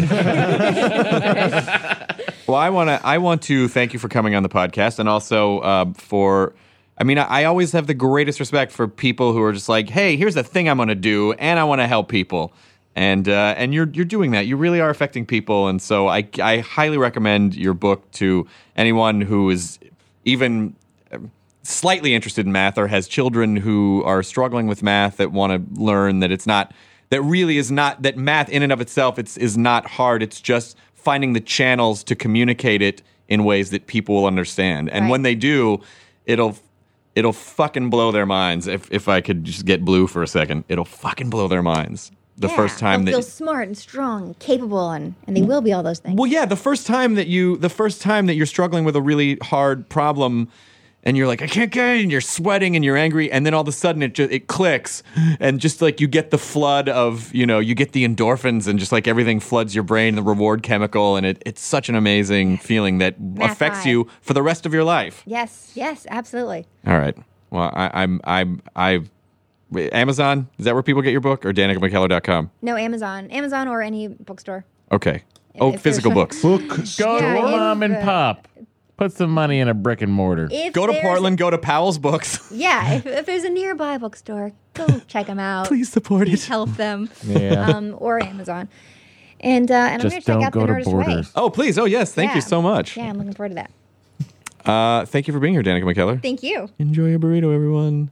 Speaker 7: Well, I want to. I want to thank you for coming on the podcast, and also uh, for. I mean, I, I always have the greatest respect for people who are just like, "Hey, here's the thing I'm going to do, and I want to help people." And uh, and you're you're doing that. You really are affecting people, and so I I highly recommend your book to anyone who is even slightly interested in math or has children who are struggling with math that want to learn that it's not that really is not that math in and of itself it's is not hard. It's just finding the channels to communicate it in ways that people will understand. And
Speaker 5: Right.
Speaker 7: when they do, it'll it'll fucking blow their minds. If if I could just get blue for a second, it'll fucking blow their minds. The
Speaker 5: Yeah,
Speaker 7: first time
Speaker 5: they'll
Speaker 7: that
Speaker 5: feel smart and strong and capable, and, and they will be all those things.
Speaker 7: well, yeah, the first time that you, the first time that you're struggling with a really hard problem, and you're like, I can't get it, and you're sweating and you're angry, and then all of a sudden it just it clicks, and just like you get the flood of, you know, you get the endorphins, and just like everything floods your brain, the reward chemical, and it, it's such an amazing feeling that
Speaker 5: Math
Speaker 7: affects
Speaker 5: high.
Speaker 7: you for the rest of your life.
Speaker 5: Yes, yes, absolutely.
Speaker 7: All right. Well, I, I'm I'm I. Amazon, is that where people get your book, or Danica McKellar dot com?
Speaker 5: No, Amazon, Amazon or any bookstore.
Speaker 7: Okay. Oh,
Speaker 5: if
Speaker 7: physical
Speaker 5: there's a-
Speaker 7: books.
Speaker 4: Book.
Speaker 3: Go
Speaker 5: Yeah,
Speaker 3: to
Speaker 5: if,
Speaker 3: mom and
Speaker 5: uh,
Speaker 3: pop. Put some money in a brick and mortar.
Speaker 5: If
Speaker 7: Go to
Speaker 5: there's-
Speaker 7: Portland, go to Powell's Books.
Speaker 5: Yeah, if, if there's a nearby bookstore, go check them out.
Speaker 7: Please support it.
Speaker 5: help them.
Speaker 3: Yeah.
Speaker 5: Um, or Amazon. And uh, and I'm
Speaker 3: Just
Speaker 5: going to check
Speaker 3: don't
Speaker 5: out
Speaker 3: go
Speaker 5: the
Speaker 3: to
Speaker 5: Nerdist
Speaker 3: Borders.
Speaker 5: Way.
Speaker 7: Oh, please. Oh, yes. Thank
Speaker 5: Yeah.
Speaker 7: you so much.
Speaker 5: Yeah, I'm looking forward to that.
Speaker 7: Uh, thank you for being here, Danica McKellar.
Speaker 5: Thank you.
Speaker 7: Enjoy your burrito, everyone.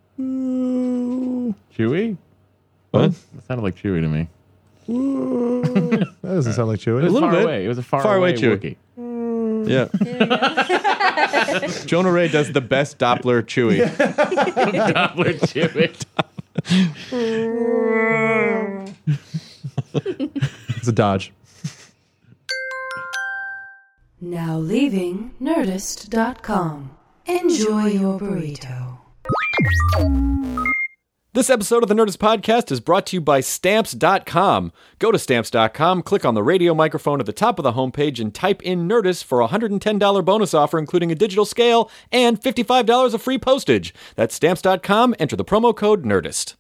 Speaker 3: Chewy?
Speaker 7: What?
Speaker 3: That sounded like Chewy to me.
Speaker 4: That doesn't sound like
Speaker 3: It was
Speaker 4: Chewy.
Speaker 7: little
Speaker 3: far
Speaker 7: bit.
Speaker 3: away. It was a far,
Speaker 7: Far away
Speaker 3: away
Speaker 7: Chewy.
Speaker 3: Wookiee.
Speaker 7: Yeah. Jonah Ray does the best Doppler Chewy.
Speaker 3: Doppler Chewy.
Speaker 4: It's a Dodge.
Speaker 2: Now leaving Nerdist dot com. Enjoy your burrito.
Speaker 1: This episode of the Nerdist Podcast is brought to you by Stamps dot com. Go to Stamps dot com, click on the radio microphone at the top of the homepage, and type in Nerdist for a one hundred ten dollars bonus offer, including a digital scale and fifty-five dollars of free postage. That's Stamps dot com. Enter the promo code Nerdist.